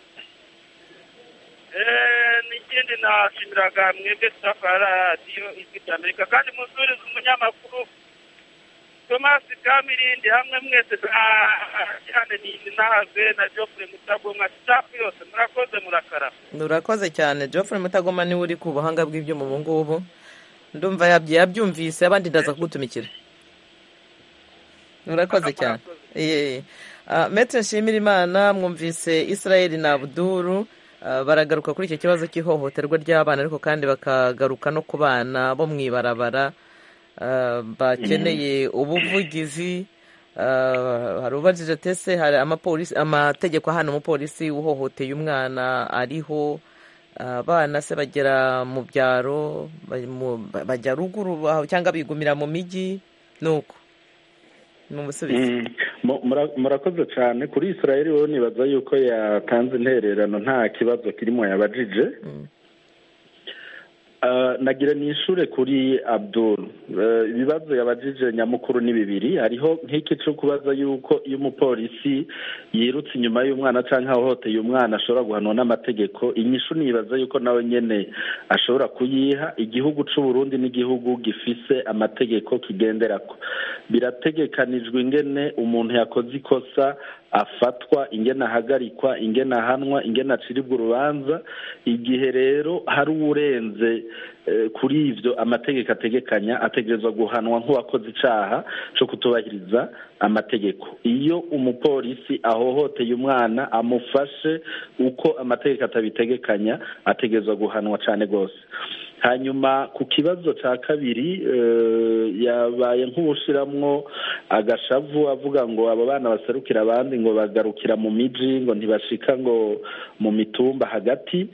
N'ikindi nashimiraga mwebwe staff ya radiyo Ijwi rya Amerika, kandi musurize umunyamakuru Thomas Kamirindi hamwe mwese cyane n'inahave na Geoffrey Mutagoma, staff yose murakoze murakarama. Urakoze cyane. Geoffrey Mutagoma niwe uri ku buhanga bw'ibyuma ubu ngubu, ndumva yabyumvise, abandi ndaza kugutumikira. Urakoze cyane. Maître Nshimira Imana, mwumvise Israel na Abdul baragaruka kuri icyo kibazo cy'ihohoterwa ry'abana, ariko kandi bakagaruka no ku bana bo mu ibarabara bakeneye ubuvugizi. Hari ubajije tese hari amapolisi amategeko hano umupolisi uhohoteye umwana ariho, abana se bagera mu byaro bajya ruguru cyangwa bigumira mu mijyi? Nuko murakoze cyane. Kuri Israel wowe nibaza yuko yatanze intererano, nta kibazo kirimo yabajije. nagira nishure kuri Abdul. Ibibazo yabajije nyamukuru ni bibiri. Hariho nk'iki cyo kubaza yuko iyo umupolisi yirutse inyuma y'umwana canke ahohoteye umwana ashobora guhanwa n'amategeko. Inyishu nibaza yuko nawe nyene ashobora kuyiha. Igihugu c'u Burundi n'igihugu gifise amategeko kigenderako. Birategekanijwe ingene umuntu yakoze ikosa afatwa, ingene ahagarikwa, ingene ahanwa, ingene aciribwa urubanza. Igihe rero hari urenze kuri ivyo amategeko ategekanya, ategerezwa guhanwa nk'uwakoze icaha cyo kutubahiriza amategeko. Iyo umupolisi ahohoteye umwana amufashe uko amategeko atabitegekanya, ategerezwa guhanwa cyane gose. hanyuma ku kibazo cya kabiri yabaye nk'ubushiramwo agashavu avuga ngo abo bana baserukira abandi ngo bagarukira mu miji ngo ntibashika ngo mu mitumba hagati.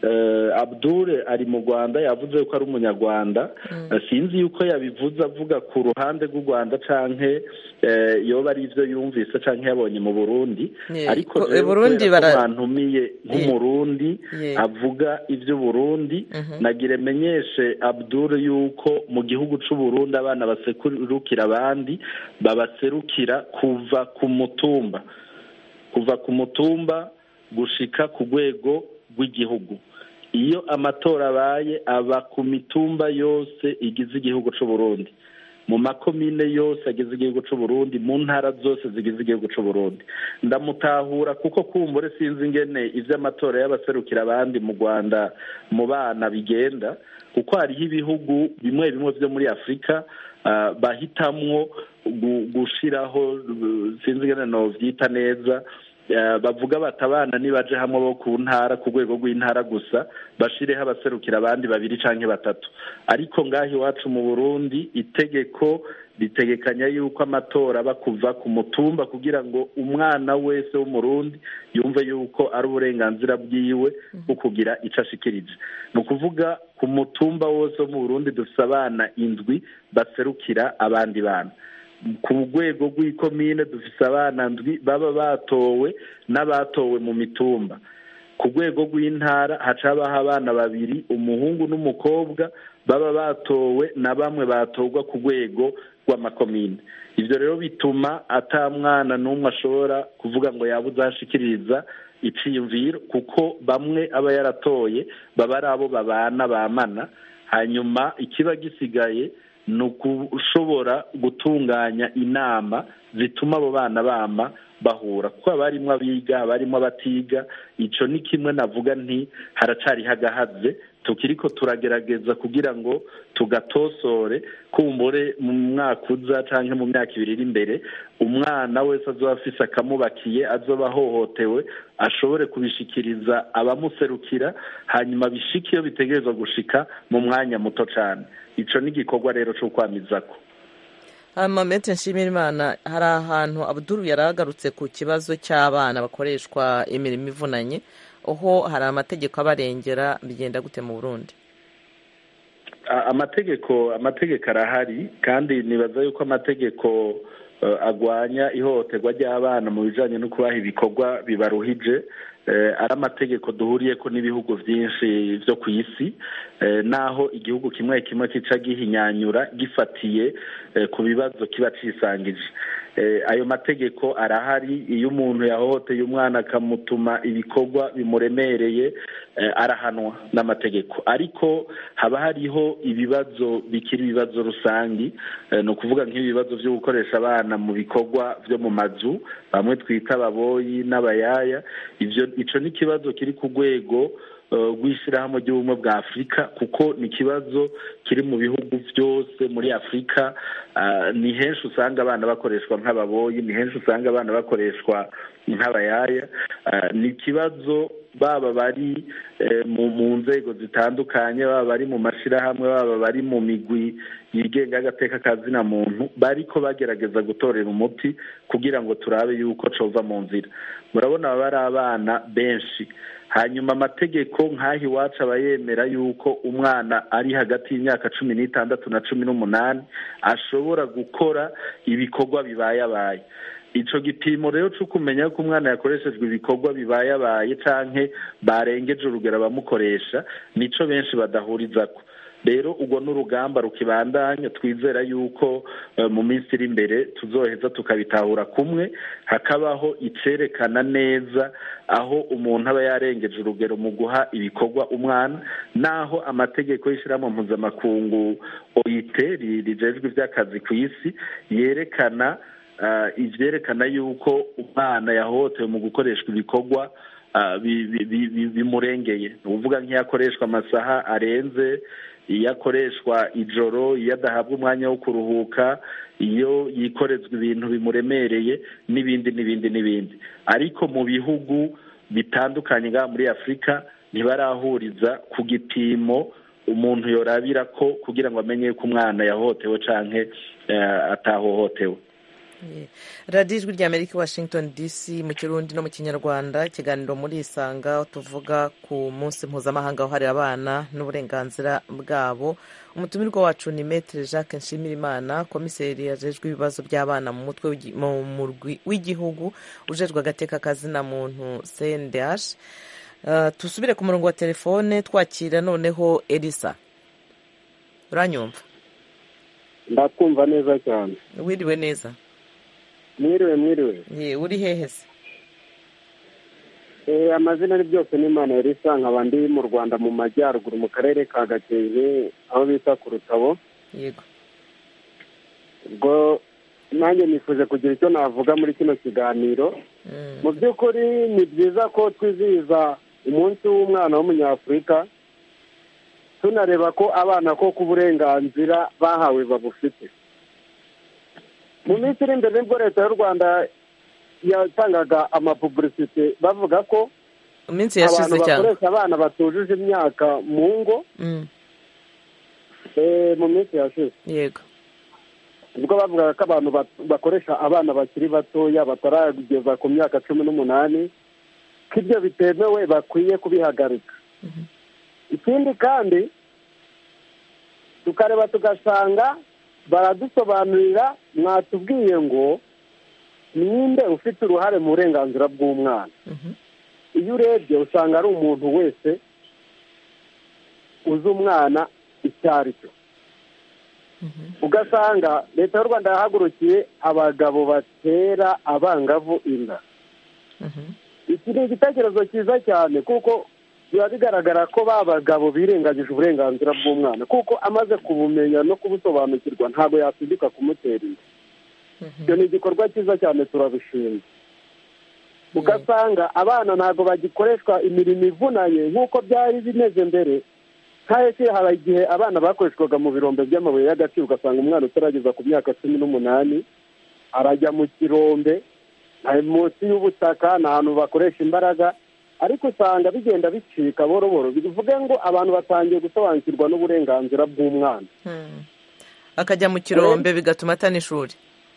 Abdul ari mu Rwanda yavuze ko ari umunyarwanda, sinzi yuko yabivuze avuga ku ruhande rw'u Rwanda canke yoba ari ivyo yumvise canke yabonye mu Burundi, ariko Burundi barantumiye nk'umurundi avuga ivyo Burundi. Nagire menyeshe Abdul yuko mu gihugu c'u Burundi abana baserukira abandi babaserukira kuva ku mutumba kuva ku mutumba gushika ku rwego rw'igihugu. Iyo amatora abaye aba ku mitumba yose igize igihugu c'u Burundi, mu makomine yose agize igihugu c'u Burundi, mu ntara zose zigize igihugu c'u Burundi. Ndamutahura kuko kumbure sinzi ingene ivy'amatora y'abaserukira abandi mu Rwanda mu bana bigenda, kuko hariho ibihugu bimwe bimwe vyo muri Afrika uh, bahitamwo gushiraho sinzi ingene no vyita neza, bavuga batabana nibaje hamwe bo ku ntara ku rwego rw'intara gusa bashireho abaserukira abandi babiri canke batatu. Ariko ngaho iwacu mu Burundi itegeko ritegekanya yuko amatora aba kuva ku mutumba kugira ngo umwana wese w'umurundi yumve yuko ari uburenganzira bwiwe bwo kugira ico ashikirije. Ni ukuvuga ku mutumba wose wo mu Burundi dufise abana indwi baserukira abandi bana. Ku rwego rw'ikomine dufise abana ndwi baba batowe n'abatowe mu mitumba. Ku rwego rw'intara haca habaho abana babiri, umuhungu n'umukobwa, baba batowe na bamwe batorwa ku rwego rw'amakomine. Ivyo rero bituma ata mwana n'umwe ashobora kuvuga ngo yabuze ashikiriza iciyumviro, kuko bamwe aba yaratoye baba ari abo babana bamana. Hanyuma ikiba gisigaye ni ukushobora gutunganya inama zituma abo bana bama bahura, kuko abarimwo abiga abarimwo abatiga. Ico ni kimwe navuga nti haracari hagahaze, tukiriko turagerageza kugira ngo tugatosore kumbure mu mwaka uza canke mu myaka ibiri iri imbere umwana wese azoba afise akamubakiye azoba ahohotewe ashobore kubishikiriza abamuserukira, hanyuma bishike iyo bitegerezwa gushika mu mwanya muto cane. Ico ni igikorwa rero cyo kwamizako. Amamete Nshimirimana, hari ahantu Abdul yaragarutse ku kibazo cy'abana bakoreshwa imirimo ivunanye, aho hari amategeko abarengera, bigenda gute mu Burundi? Amategeko amategeko arahari, kandi nibaza yuko amategeko uh, agwanya ihohoterwa ry'abana mu bijanye no kubaha ibikorwa bibaruhije ari amategeko duhuriyeko n'ibihugu byinshi byo ku isi, naho igihugu kimwe kimwe kica gihinyanyura gifatiye ku bibazo kiba cisangije. Ayo mategeko arahari. Iyo umuntu yahohoteye umwana akamutuma ibikorwa bimuremereye arahanwa n'amategeko, ariko haba hariho ibibazo bikiri ibibazo rusangi, ni ukuvuga nk'ibibazo byo gukoresha abana mu bikorwa byo mu mazu bamwe twita ababoyi n'abayaya. Ivyo ico ni kibazo kiri ku rwego rw'ishyirahamwe ry'ubumwe bwa Afurika, kuko ni ikibazo kiri mu bihugu byose muri Afurika. Ni henshi usanga abana bakoreshwa nk'ababoyi, ni henshi usanga abana bakoreshwa nk'abayaya. Ni ikibazo baba bari mu nzego zitandukanye, baba bari mu mashirahamwe, baba bari mu migwi yigenga agateka kazina muntu, bariko bagerageza gutorera umuti kugira ngo turabe yuko cova mu nzira. Murabona baba ari abana benshi. Hanyuma amategeko nk'aho iwacu aba yemera yuko umwana ari hagati y'imyaka cumi n'itandatu na cumi n'umunani ashobora gukora ibikorwa bibayabaye. Ico gipimo rero cyo kumenya ko umwana yakoreshejwe ibikorwa bibayabaye canke barengeje urugero bamukoresha nico benshi badahurizako. Rero ubwo n'urugamba rukibandanya, twizera yuko uh, mu minsi iri imbere tuzoheza tukabitahura kumwe, hakabaho icerekana neza aho umuntu aba yarengeje urugero mu guha ibikorwa umwana, naho amategeko y'ishirahamwe mpuzamakungu O I T rijejwe ivy'akazi ku isi yerekana uh, ivyerekana yuko umwana yahohotewe mu gukoreshwa ibikorwa uh, bimurengeye. Bi, bi, bi, uvuga nk'iyakoreshwa amasaha arenze, iyo akoreshwa ijoro, iyo adahabwa umwanya wo kuruhuka, iyo yikorezwa ibintu bimuremereye n'ibindi n'ibindi n'ibindi. Ariko mu bihugu bitandukanye ngaha muri Afurika ntibarahuriza ku gipimo umuntu yorabira ko kugira ngo amenye ko umwana yahohotewe canke atahohotewe. radiyo ijwi rya amerika washington dc mu kirundi no mu kinyarwanda, ikiganiro muri isanga tuvuga ku munsi mpuzamahanga wahariwe abana n'uburenganzira bwabo. umutumirwa wacu ni Maître Jacques Nshimirimana, komiseri yajejwe ibibazo by'abana mu mutwe mu murwi w'igihugu ujejwe agateka kazina muntu C N D H. Uh, tusubire ku murongo wa telefone twakira noneho Elisa. uranyumva? ndakumva neza cyane. wiriwe neza? mwiriwe mwiriwe. ye uri hehe se? eh amazina ari byose ni Imana Elisa, nkaba ndi mu Rwanda mu majyaruguru mu karere ka Gakenke aho bita ku Rutabo. yego. ubwo nanjye nifuje kugira icyo navuga muri kino kiganiro. mu by'ukuri ni byiza ko twizihiza umunsi w'umwana w'umunyafurika, tunareba ko abana ko ku burenganzira bahawe babufite. mu minsi iri imbere nibwo leta y'u Rwanda yatangaga amapubulisite bavuga ko iminsi yashize cyane abantu bakoresha abana batujuje imyaka mu ngo. eh mu minsi yashize. yego. ubwo bavugaga ko abantu bakoresha abana bakiri batoya batarageza ku myaka cumi n'umunani, ko ibyo bitemewe bakwiye kubihagarika. ikindi kandi tukareba tugasanga baradusobanurira, mwatubwiye ngo ninde ufite uruhare mu burenganzira bw'umwana. iyo urebye usanga ari umuntu wese uzi umwana icyo ari cyo. ugasanga leta y'u Rwanda yahagurukiye abagabo batera abangavu inda. iki ni igitekerezo cyiza cyane kuko biba bigaragara ko ba bagabo birengagije uburenganzira bw'umwana, kuko amaze kubumenya no kubusobanukirwa ntabwo yasubika kumutera inda. icyo ni igikorwa cyiza cyane, turabishima. ugasanga abana ntabwo bagikoreshwa imirimo ivunanye nk'uko byari bimeze mbere. nk'aho hari igihe abana bakoreshwaga mu birombe by'amabuye y'agaciro, ugasanga umwana utarageza ku myaka cumi n'umunani arajya mu kirombe munsi y'ubutaka, ni ahantu bakoresha imbaraga, ariko usanga bigenda bicika boro boro. bivuge ngo abantu batangiye gusobanukirwa n'uburenganzira bw'umwana. akajya mu kirombe bigatuma atana ishuri.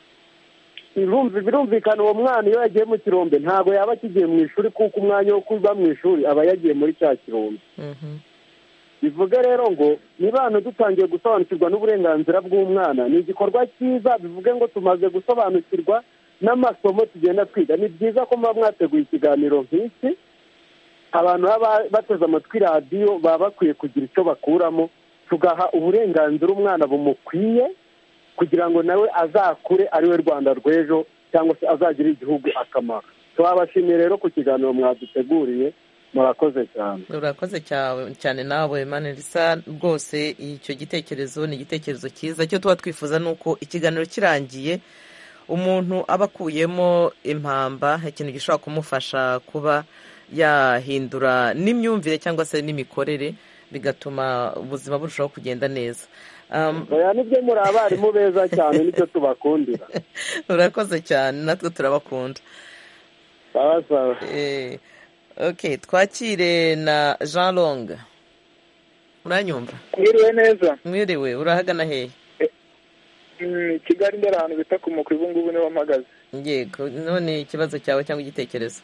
birumvikana uwo mwana iyo yagiye mu kirombe ntabwo yaba akigiye mu ishuri, kuko umwanya wo kuba mu ishuri aba yagiye muri cya kirombe. bivuge rero ngo niba abantu dutangiye gusobanukirwa n'uburenganzira bw'umwana, ni igikorwa cyiza. bivuge ngo tumaze gusobanukirwa n'amasomo tugenda twiga. ni byiza ko muba mwateguye ikiganiro nk'iki, abantu baba bateze amatwi radiyo baba bakwiye kugira icyo bakuramo, tugaha uburenganzira umwana bumukwiye kugira ngo nawe azakure ari we Rwanda rw'ejo, cyangwa se azagirira igihugu akamaro. turabashimiye rero ku kiganiro mwaduteguriye, murakoze cyane. urakoze cyane nawe Manelisa, rwose icyo gitekerezo ni igitekerezo cyiza. icyo tuba twifuza ni uko ikiganiro kirangiye umuntu aba akuyemo impamba, ikintu gishobora kumufasha kuba yahindura n'imyumvire cyangwa se n'imikorere, bigatuma ubuzima burushaho kugenda neza. oya nibyo, muri abarimu beza cyane, nicyo tubakundira. urakoze cyane, natwe turabakunda. sawa sawa. eh okay, twakire na Jean Long. uranyumva? mwiriwe neza. mwiriwe, urahagana hehe? Kigali, ndera ahantu bita ku mukuru, ubu ngubu niho mpagaze. yego, none ikibazo cyawe cyangwa igitekerezo?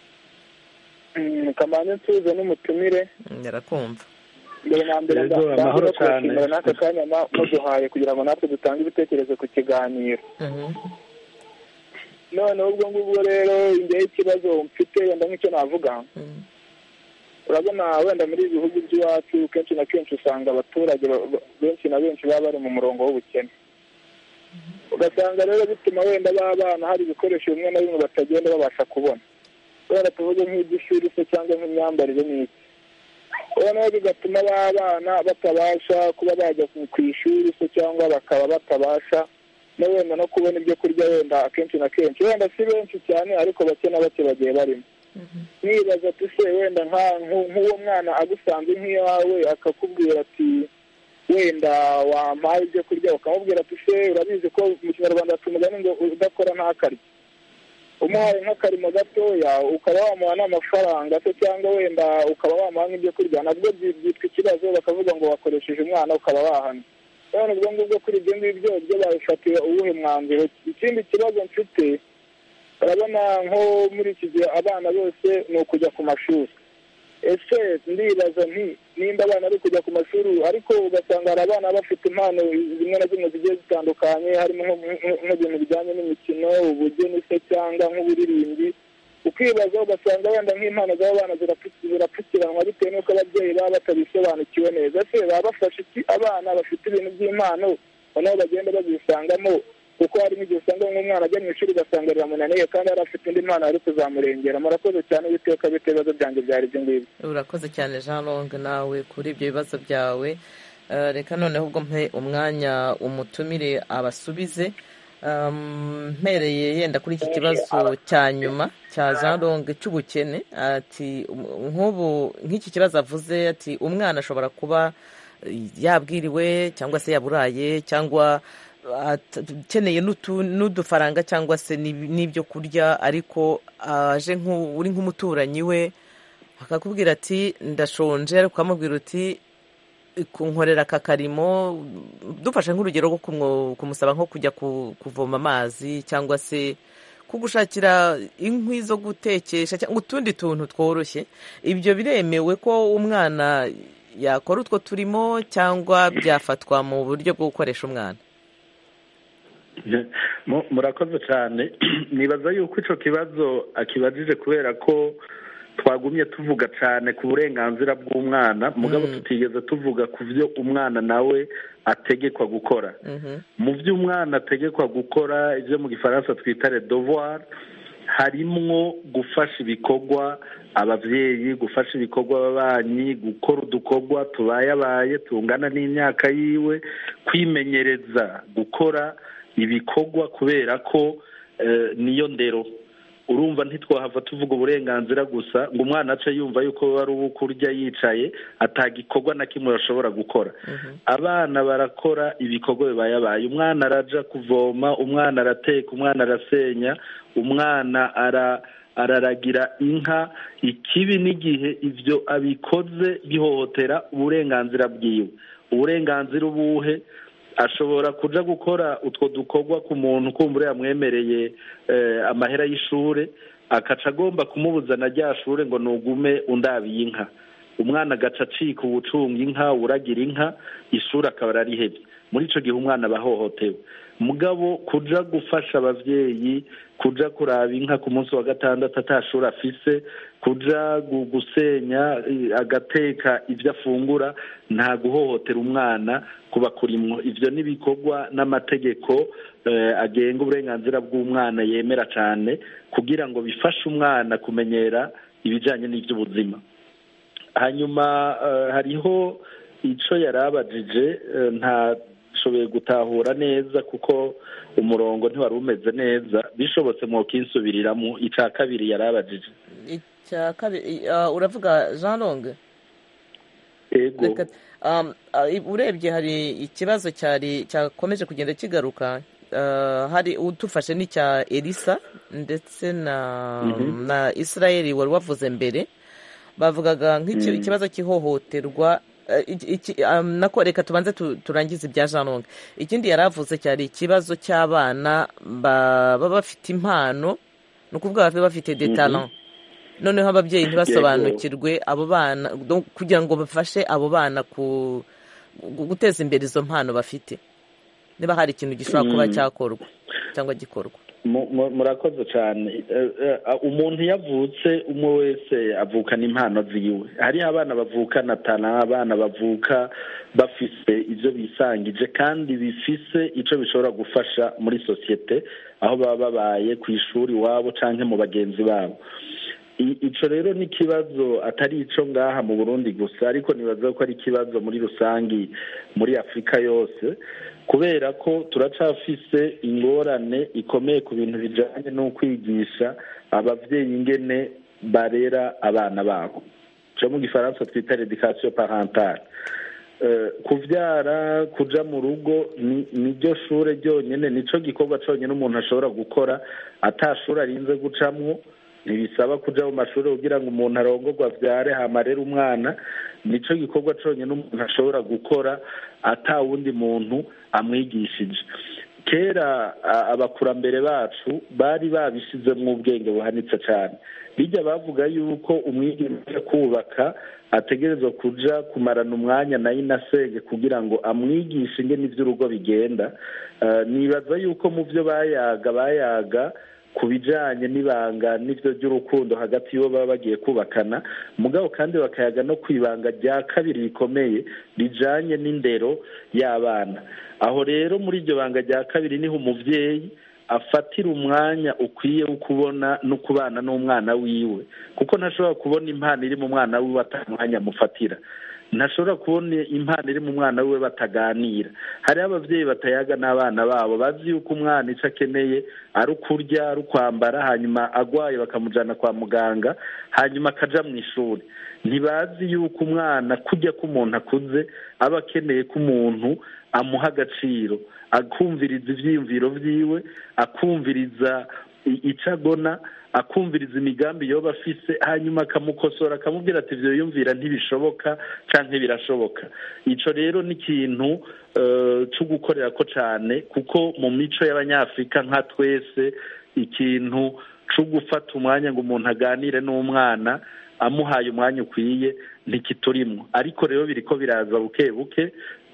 kamanzi nsubize n'umutumire. ndarakumva. mbere na mbere amahoro cyane n'aka kanya muduhaye kugira ngo natwe dutange ibitekerezo ku kiganiro. noneho ubwo ngubwo rero ingeho ikibazo mfite wenda nk'icyo navuga, urabona wenda muri ibi bihugu by'iwacu kenshi na kenshi usanga abaturage benshi na benshi baba bari mu murongo w'ubukene. ugasanga rero bituma wenda b'abana hari ibikoresho bimwe na bimwe batagenda babasha kubona, wenda tuvuge nk'iby'ishuri se cyangwa nk'imyambarire n'iki. noneho bigatuma b'abana batabasha kuba bajya ku ishuri se, cyangwa bakaba batabasha no wenda no kubona ibyo kurya, wenda akenshi na kenshi, wenda si benshi cyane ariko bake na bake bagiye barimo. nibaza ati se wenda nk'uwo mwana agusanze nk'iyawe akakubwira ati wenda wampaye ibyo kurya, ukamubwira ati se urabizi ko mu kinyarwanda tumugani ngo udakora ntakarye. umuhaye nk'akarimo gatoya ukaba wamuha n'amafaranga se cyangwa wenda ukaba wamuha nk'ibyo kurya nabwo byitwa ikibazo bakavuga ngo wakoresheje umwana ukaba wahana none ubwo ngubwo kuri ibyo ngibyo byo babifatiye uwuhe mwanzuro ikindi kibazo mfite urabona nko muri iki gihe abana bose ni ukujya ku mashuri ese ndibaza nti nimba abana ari kujya ku mashuri ariko ugasanga hari abana bafite impano zimwe na zimwe zigiye zitandukanye harimo nk'ibintu bijyanye n'imikino ubugeni se cyangwa nk'uburirimbi ukibaza ugasanga wenda nk'impano z'abo bana zirapfukiranwa bitewe n'uko ababyeyi baba batabisobanukiwe neza ese baba bafashe iki abana bafite ibintu by'impano noneho bagenda bazisangamo kuko hari n'igihe usanga nk'umwana ajya mu ishuri ugasanga riramunaniye kandi yari afite indi mpano ari kuzamurengera murakoze cyane biteka bite ibibazo byanjye byari ibyo ngibyo urakoze cyane Jean Long nawe kuri ibyo bibazo byawe reka noneho ubwo mpe umwanya umutumire abasubize mpereye yenda kuri iki kibazo cya nyuma cya Jean Long cy'ubukene ati nk'ubu nk'iki kibazo avuze ati umwana ashobora kuba yabwiriwe cyangwa se yaburaye cyangwa akeneye n'udufaranga cyangwa se n'ibyo kurya ariko aje uri nk'umuturanyi we akakubwira ati ndashonje ariko ukamubwira uti kunkorera aka karimo dufashe nk'urugero rwo kumusaba nko kujya kuvoma amazi cyangwa se kugushakira inkwi zo gutekesha cyangwa utundi tuntu tworoshye ibyo biremewe ko umwana yakora utwo turimo cyangwa byafatwa mu buryo bwo gukoresha umwana murakoze cyane nibaza yuko icyo kibazo akibajije kubera ko twagumye tuvuga cyane ku burenganzira bw'umwana mugabo tutigeze tuvuga ku byo umwana nawe ategekwa gukora mu byo umwana ategekwa gukora ibyo mu gifaransa twita le devoir harimwo gufasha ibikorwa ababyeyi gufasha ibikorwa ababanyi gukora udukorwa tubayabaye tungana n'imyaka yiwe kwimenyereza gukora ibikorwa kubera ko niyo ndero urumva ntitwahava tuvuga uburenganzira gusa ngo umwana ace yumva yuko ari uwo kurya yicaye atagikorwa na kimwe bashobora gukora abana barakora ibikorwa bibayabaye umwana araja kuvoma umwana arateka umwana arasenya umwana ara araragira inka ikibi n'igihe ibyo abikoze bihohotera uburenganzira bwiwe uburenganzira ubuhe ashobora kuja gukora utwo dukorwa ku muntu kumbura yamwemereye amahera y'ishure akaca agomba kumubuza na rya shure ngo nugume undabiye inka umwana agaca acika ubucunga inka uragira inka ishuri akaba ararihebye muri ico gihe umwana bahohotewe mugabo kuja gufasha abavyeyi kuja kuraba inka ku munsi wa gatandatu atashura afise kuja gusenya agateka ibyo afungura nta guhohotera umwana kuba kurimwo ivyo nibikorwa n'amategeko agenga uburenganzira bw'umwana yemera cyane kugira ngo bifashe umwana kumenyera ibijanye n'ivy'ubuzima hanyuma hariho ico yarabajije nta shoboye gutahura neza kuko umurongo ntiwari umeze neza bishobotse mu kinsubiriramo icya kabiri yarabajije icya kabiri uravuga Jean Long yego urebye hari ikibazo cyari cyakomeje kugenda kigaruka hari udufashe n'icya Elisa ndetse na na Israel wari wavuze mbere bavugaga nk'ikibazo cy'ihohoterwa nako reka tubanze turangize ibya Jean Long ikindi yaravuze cyari ikibazo cy'abana baba bafite impano ni ukuvuga baba bafite des talents noneho ababyeyi ntibasobanukirwe abo bana kugira ngo bafashe abo bana guteza imbere izo mpano bafite niba hari ikintu gishobora kuba cyakorwa cyangwa gikorwa murakoze cyane umuntu yavutse umwe wese avukana impano ziwe hariho abana bavukana tana abana bavuka bafise ibyo bisangije kandi bifise icyo bishobora gufasha muri sosiyete aho baba babaye ku ishuri iwabo cyangwa mu bagenzi babo icyo rero ni ikibazo atari icyo ngaha mu Burundi gusa ariko nibaza ko ari ikibazo muri rusange muri Afurika yose kubera ko turacafise ingorane ikomeye ku bintu bijanye no kwigisha abavyeyi ingene barera abana babo cyo mu gifaransa twita l'éducation parentale kubyara kuja mu rugo niryo shure ryonyine, nico gikorwa cyonyine umuntu ashobora gukora atashuri arinze gucamwo. Ntibisaba kuja mu mashuri kugira ngo umuntu arongorwe avyare hama rero umwana, nico gikorwa cyonyine umuntu ashobora gukora ata wundi muntu amwigishije. Kera abakurambere bacu bari babishizemwo ubwenge buhanitse cyane, bijya bavuga yuko umwigisha kubaka ategerezwa kuja kumarana umwanya na inasenge kugira ngo amwigishe ingene ivy'urugo bigenda. Nibaza yuko mu vyo bayaga bayaga ku bijanye n'ibanga n'ivyo by'urukundo hagati y'abo baba bagiye kubakana, mugabo kandi bakayaga no kwibanga rya kabiri rikomeye rijanye n'indero y'abana. Aho rero muri iryo banga rya kabiri niho umuvyeyi afatira umwanya ukwiye wo kubona no kubana n'umwana wiwe, kuko ntashobora kubona impano iri mu mwana wiwe atamwanya amufatira, ntashobora kubona impano iri mu mwana wiwe bataganira. Hariho abavyeyi batayaga n'abana babo, bazi yuko umwana ico akeneye ari ukurya, ari ukwambara, hanyuma agwaye bakamujana kwa muganga, hanyuma akaja mu ishuri. Ntibazi yuko umwana kurya k'umuntu akuze aba akeneye ko umuntu amuha agaciro, akumviriza ivyiyumviro vyiwe, akumviriza ico agona, akumviriza imigambi yoba afise, hanyuma akamukosora akamubwira ati ivyo yumvira ntibishoboka canke birashoboka. Ico rero ni ikintu uh, co gukorera ko cane, kuko mu mico y'abanyafrika nka twese ikintu co gufata umwanya ngo umuntu aganire n'umwana amuhaye umwanya ukwiye ntikiturimwo. Ariko rero biriko biraza buke buke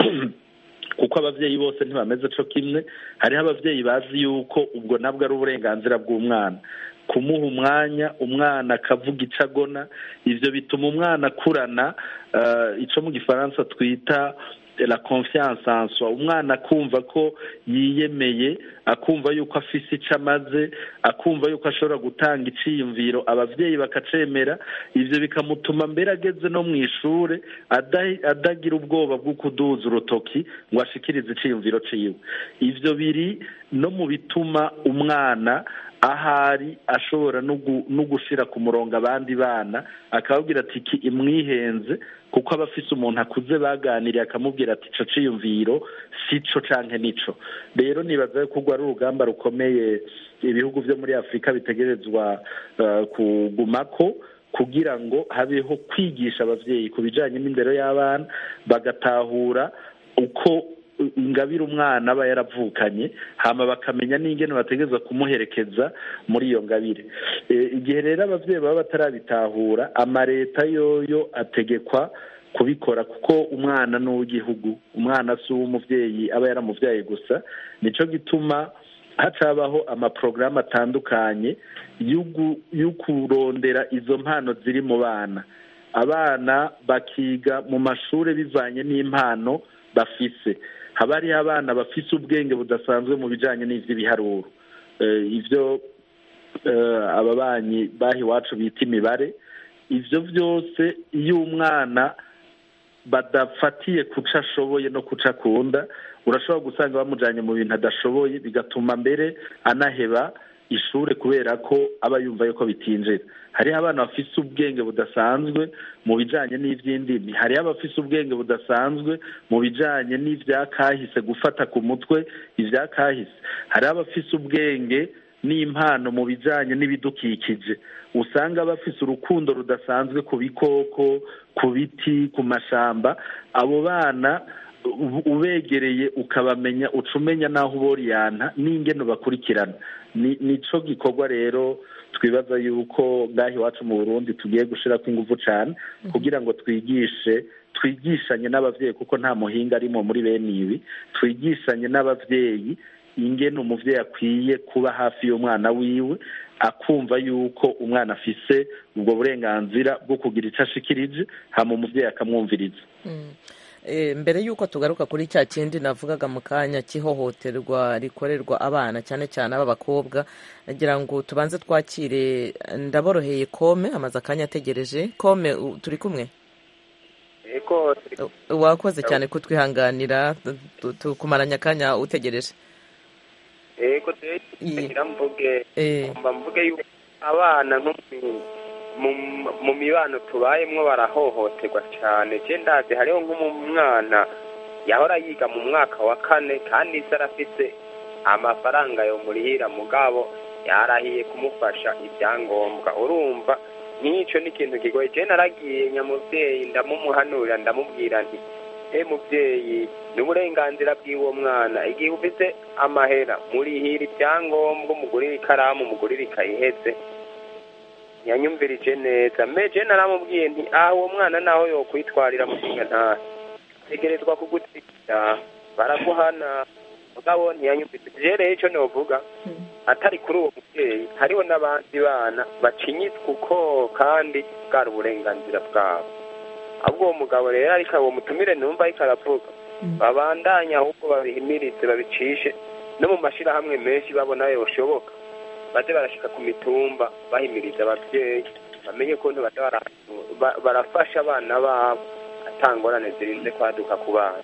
kuko abavyeyi bose ntibameze co kimwe. Hariho abavyeyi bazi yuko ubwo nabwo ari uburenganzira bw'umwana kumuha umwanya, umwana akavuga ico agona. Ivyo bituma umwana akurana uh, ico mu gifaransa twita la confiance en soi. Umwana akumva ko yiyemeye, akumva yuko afise ico amaze, akumva yuko ashobora gutanga iciyumviro, abavyeyi bakacemera. Ivyo bikamutuma mbere ageze no mu ishure adagira ubwoba bwo kuduza urutoki ngo ashikirize iciyumviro ciwe. Ivyo biri no mu bituma umwana ahari ashobora no gushira ku murongo abandi bana, akababwira ati iki imwihenze, kuko aba afise umuntu akuze baganiriye akamubwira ati ico ciyumviro sico canke nico. Rero nibaza ko ari urugamba rukomeye ibihugu vyo muri Afrika bitegerezwa uh, kugumako kugira ngo habeho kwigisha abavyeyi ku bijanye n'indero y'abana, bagatahura uko ingabire umwana aba yaravukanye, hama bakamenya n'ingene bategereza kumuherekeza muri iyo ngabire. Igihe rero abavyeyi baba batarabitahura, amareta yoyo ategekwa kubikora, kuko umwana ni uw'igihugu, umwana si uw'umuvyeyi aba yaramuvyaye gusa. Nico gituma hacabaho amaprograme atandukanye yo kurondera izo mpano ziri mu bana. Abana bakiga mu mashure bivanye n'impano bafise. Haba hariho abana bafise ubwenge budasanzwe mu bijanye n'ivy'ibiharuro, ivyo ababanyi bahi iwacu bita imibare. Ivyo vyose iyo umwana badafatiye kuca ashoboye no kuca akunda, urashobora gusanga bamujanye mu bintu adashoboye, bigatuma mbere anaheba ishure kubera ko aba yumva yuko bitinjira. Hariho abana bafise ubwenge budasanzwe mu bijanye n'ivy'indimi, hariho abafise ubwenge budasanzwe mu bijanye n'ivyakahise, gufata ku mutwe ivyakahise, hariho abafise ubwenge n'impano mu bijanye n'ibidukikije. Usanga bafise urukundo rudasanzwe ku bikoko, ku biti, ku mashamba. Abo bana ubegereye ukabamenya, ucumenya naho uboriyana n'ingene bakurikirana. Nico gikorwa rero twibaza yuko ngahi iwacu mu Burundi tugiye gushirako ingufu cane kugira ngo twigishe twigishanye n'abavyeyi, kuko nta muhinga arimo muri bene ibi. Twigishanye n'abavyeyi ingene umuvyeyi akwiye kuba hafi y'umwana wiwe, akumva yuko umwana afise ubwo burenganzira bwo kugira ico ashikirije, hama umuvyeyi akamwumviriza. mm. E, mbere yuko tugaruka kuri cya kindi navugaga mu kanya cy'ihohoterwa rikorerwa abana cyane cyane ab'abakobwa, nagira ngo tubanze twakire Ndaboroheye Kome, amaze akanya ategereje. Kome, turi kumwe? Ego. Wakoze cyane kutwihanganira tukumaranya akanya utegereje. Ego, tugira mvuge mba mvuge yuko abana nko mu mibano tubayemo barahohoterwa cyane. Je ndazi hariho nk'umwana yahora yiga mu mwaka wa kane kandi se arafise amafaranga yo murihira mugabo yarahiye kumufasha ibyangombwa. Urumva nico ni ikintu kigoye. Je naragiye nyamuvyeyi ndamumuhanurira ndamubwira nti e muvyeyi n'uburenganzira bw'uwo mwana igihe ufite amahera murihira ibyangombwa mugurira ikaramu mugurira ikayiheze. Yanyumvirije neza. Meje naramubwiye nti ah uwo mwana naho yo kwitwarira mushinga nta tegerezwa kugutikira baraguhana mugabo ntiyanyumvirije. Rero ico novuga atari kuri uwo muvyeyi hariho n'abandi bana bacinyitswe uko kandi bwari uburenganzira bwabo. Ahubwo uwo mugabo rero ariko uwo mutumire numva ariko aravuga babandanya ahubwo babihimirize babicishe no mu mashirahamwe menshi babona yoshoboka baje barashika ku mitumba bahimiriza abavyeyi bamenye ko ntu barafasha abana babo atangorane zirinze kwaduka ku bana.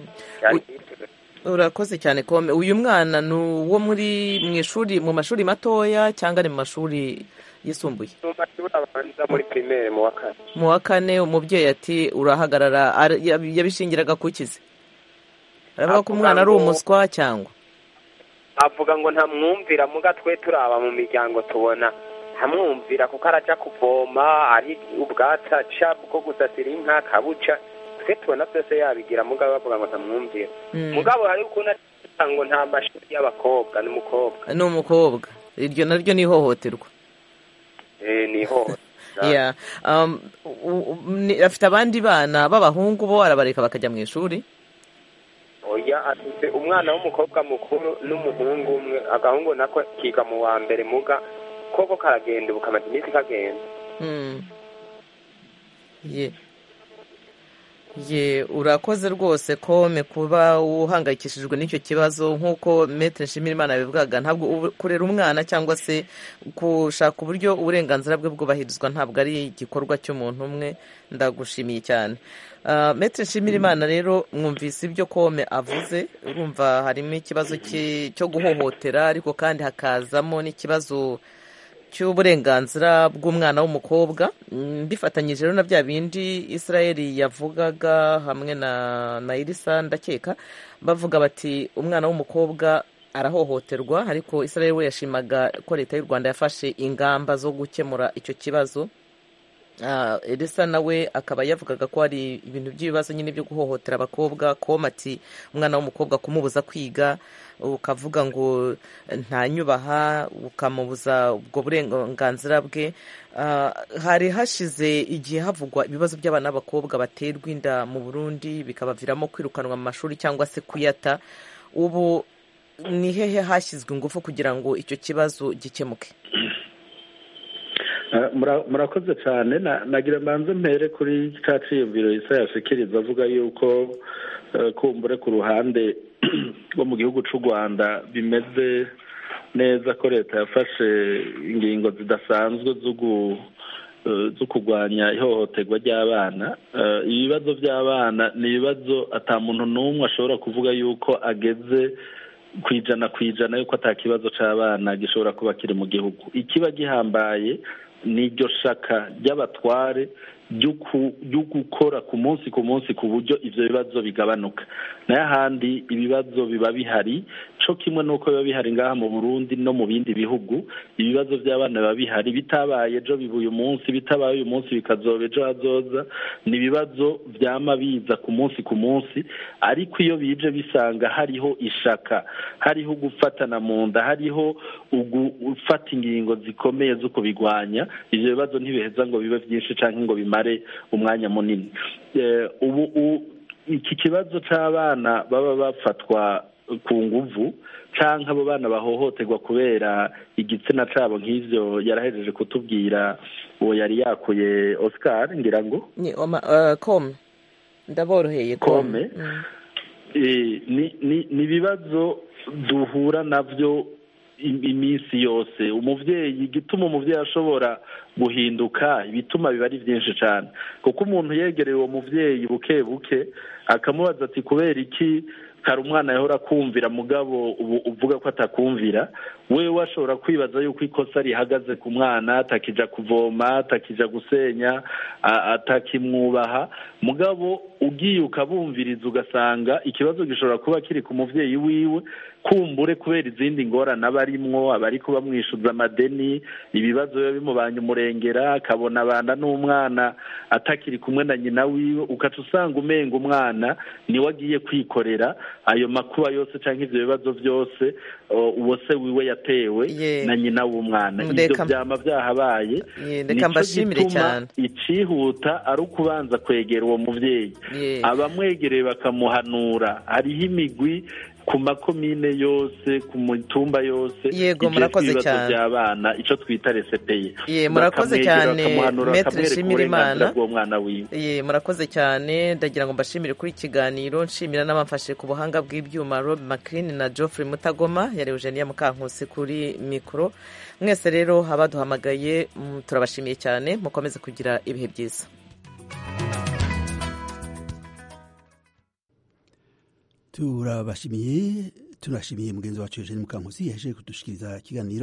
Urakoze cyane Kome. Uyu mwana ni uwo muri mu ishuri mu mashuri matoya cyangwa ni mu mashuri yisumbuye? Mu mashuri abanza muri primaire mu wa kane. Mu wa kane umubyeyi ati urahagarara yabishingiraga kukize? Aravuga ko umwana ari umuswa cyangwa? Avuga ngo ntamwumvira muga twe turaba mu miryango tubona ntamwumvira kuko araja kuvoma ari ubwatsa ca bwo gusasira inka kabuca twe tubona byose yabigira mugabo bavuga ngo ntamwumvira. Mugabo hari ukuntu ngo nta mashuri y'abakobwa n'umukobwa ni umukobwa. Iryo naryo ni ihohoterwa. Eh ni ihohoterwa. Yeah. Um, afite abandi bana b'abahungu bo arabareka bakajya mu ishuri? Oya afite umwana w'umukobwa mukuru n'umuhungu umwe. Agahungu nako kiga mu wa mbere muga koko karagenda bukamaze iminsi kagenda. Mm. Yeah. Ye urakoze rwose Kome kuba uhangayikishijwe n'icyo kibazo nk'uko Maître Nshimirimana yabivugaga. Ntabwo kurera umwana cyangwa se gushaka uburyo uburenganzira bwe bwubahirizwa ntabwo ari igikorwa cy'umuntu umwe. Ndagushimiye cyane. Uh, Maître Nshimirimana rero mwumvise ibyo Kome avuze. Urumva harimo ikibazo cyo guhohotera ariko kandi hakazamo n'ikibazo cy'uburenganzira bw'umwana w'umukobwa. Bifatanyije rero na bya bindi Israeli yavugaga hamwe na na Irisa ndakeka bavuga bati umwana w'umukobwa arahohoterwa ariko Israeli we yashimaga ko leta y'u Rwanda yafashe ingamba zo gukemura icyo kibazo. Uh, Irisa nawe akaba yavugaga ko hari ibintu by'ibibazo nyine byo guhohotera abakobwa. Koma ati umwana w'umukobwa kumubuza kwiga ukavuga ngo ntanyubaha ukamubuza ubwo burenganzira bwe. Uh, hari hashize igihe havugwa ibibazo by'abana b'abakobwa baterwa inda mu Burundi bikabaviramo kwirukanwa mu mashuri cyangwa se kuyata. Ubu ni hehe hashyizwe ingufu kugira ngo icyo kibazo gikemuke? Murakoze cyane. Nagira mbanze mpere kuri cya cyiyumviro Isa yashikiriza avuga yuko kumbure ku ruhande rwo mu gihugu cy'u Rwanda bimeze neza ko leta yafashe ingingo zidasanzwe zo kurwanya ihohoterwa ry'abana. Ibibazo by'abana ni ibibazo atamuntu n'umwe ashobora kuvuga yuko ageze ku ijana ku ijana yuko atakibazo cy'abana gishobora kuba kiri mu gihugu. Ikiba gihambaye ni iryo shaka ry'abatware ryo gukora ku munsi ku munsi ku buryo ibyo bibazo bigabanuka. nayo ahandi ibibazo biba bihari cyo kimwe n'uko biba bihari ngaha mu Burundi no mu bindi bihugu. Ibibazo by'abana biba bihari, bitabaye ejo biba uyu munsi, bitabaye uyu munsi bikazoba ejo hazoza. Ni ibibazo byama biza ku munsi ku munsi, ariko iyo bije bisanga hariho ishaka, hariho gufatana mu nda, hariho gufata ingingo zikomeye zo kubigwanya, ivyo bibazo ntibiheza ngo bibe byinshi canke ngo bimare umwanya munini. Ubu iki kibazo c'abana baba bafatwa ku nguvu canke abo bana bahohoterwa kubera igitsina cabo nk'ivyo yarahejeje kutubwira uwo yari yakuye Oscar ngira ngo ni uh, com ndaboroheye kome mm. e, ni ni ni bibazo duhura navyo iminsi yose. Umuvyeyi gituma umuvyeyi ashobora guhinduka, ibituma biba ari byinshi cyane, kuko umuntu yegereye uwo muvyeyi buke buke akamubaza ati kubera iki kare umwana yahora kumvira mugabo ubu uvuga ko atakumvira wewe washobora kwibaza yuko ikosa rihagaze ku mwana atakija kuvoma atakija gusenya atakimwubaha mugabo ugiye ukabumviriza ugasanga ikibazo gishobora kuba kiri ku muvyeyi wiwe kumbure kubera izindi ngorane abarimwo abariko bamwishuza amadeni ibibazo biba bimubanye umurengera akabona abana n'umwana atakiri kumwe na nyina wiwe ukaca usanga umenga umwana niwe agiye kwikorera ayo makuba yose canke ivyo bibazo vyose uwo se wiwe yatewe na nyina w'umwana ivyo vyama vyahabaye reka mbashimire cyane icihuta ari ukubanza kwegera uwo muvyeyi abamwegereye bakamuhanura hariho imigwi ku makomine yose ku mitumba yose yego murakoze cyane by'abana ico twita resepeye ye murakoze cyane Maître Nshimirimana ye murakoze cyane ndagira ngo mbashimire kuri ikiganiro nshimira n'abamfashe ku buhanga bw'ibyuma Rob McLean na Geoffrey Mutagoma yari Eugenia Mukankusi kuri mikro mwese rero abaduhamagaye turabashimiye cyane mukomeze kugira ibihe byiza. turabashimiye tunashimiye mugenzi wacu Eugene Mukankusi yaje kudushikiriza ikiganiro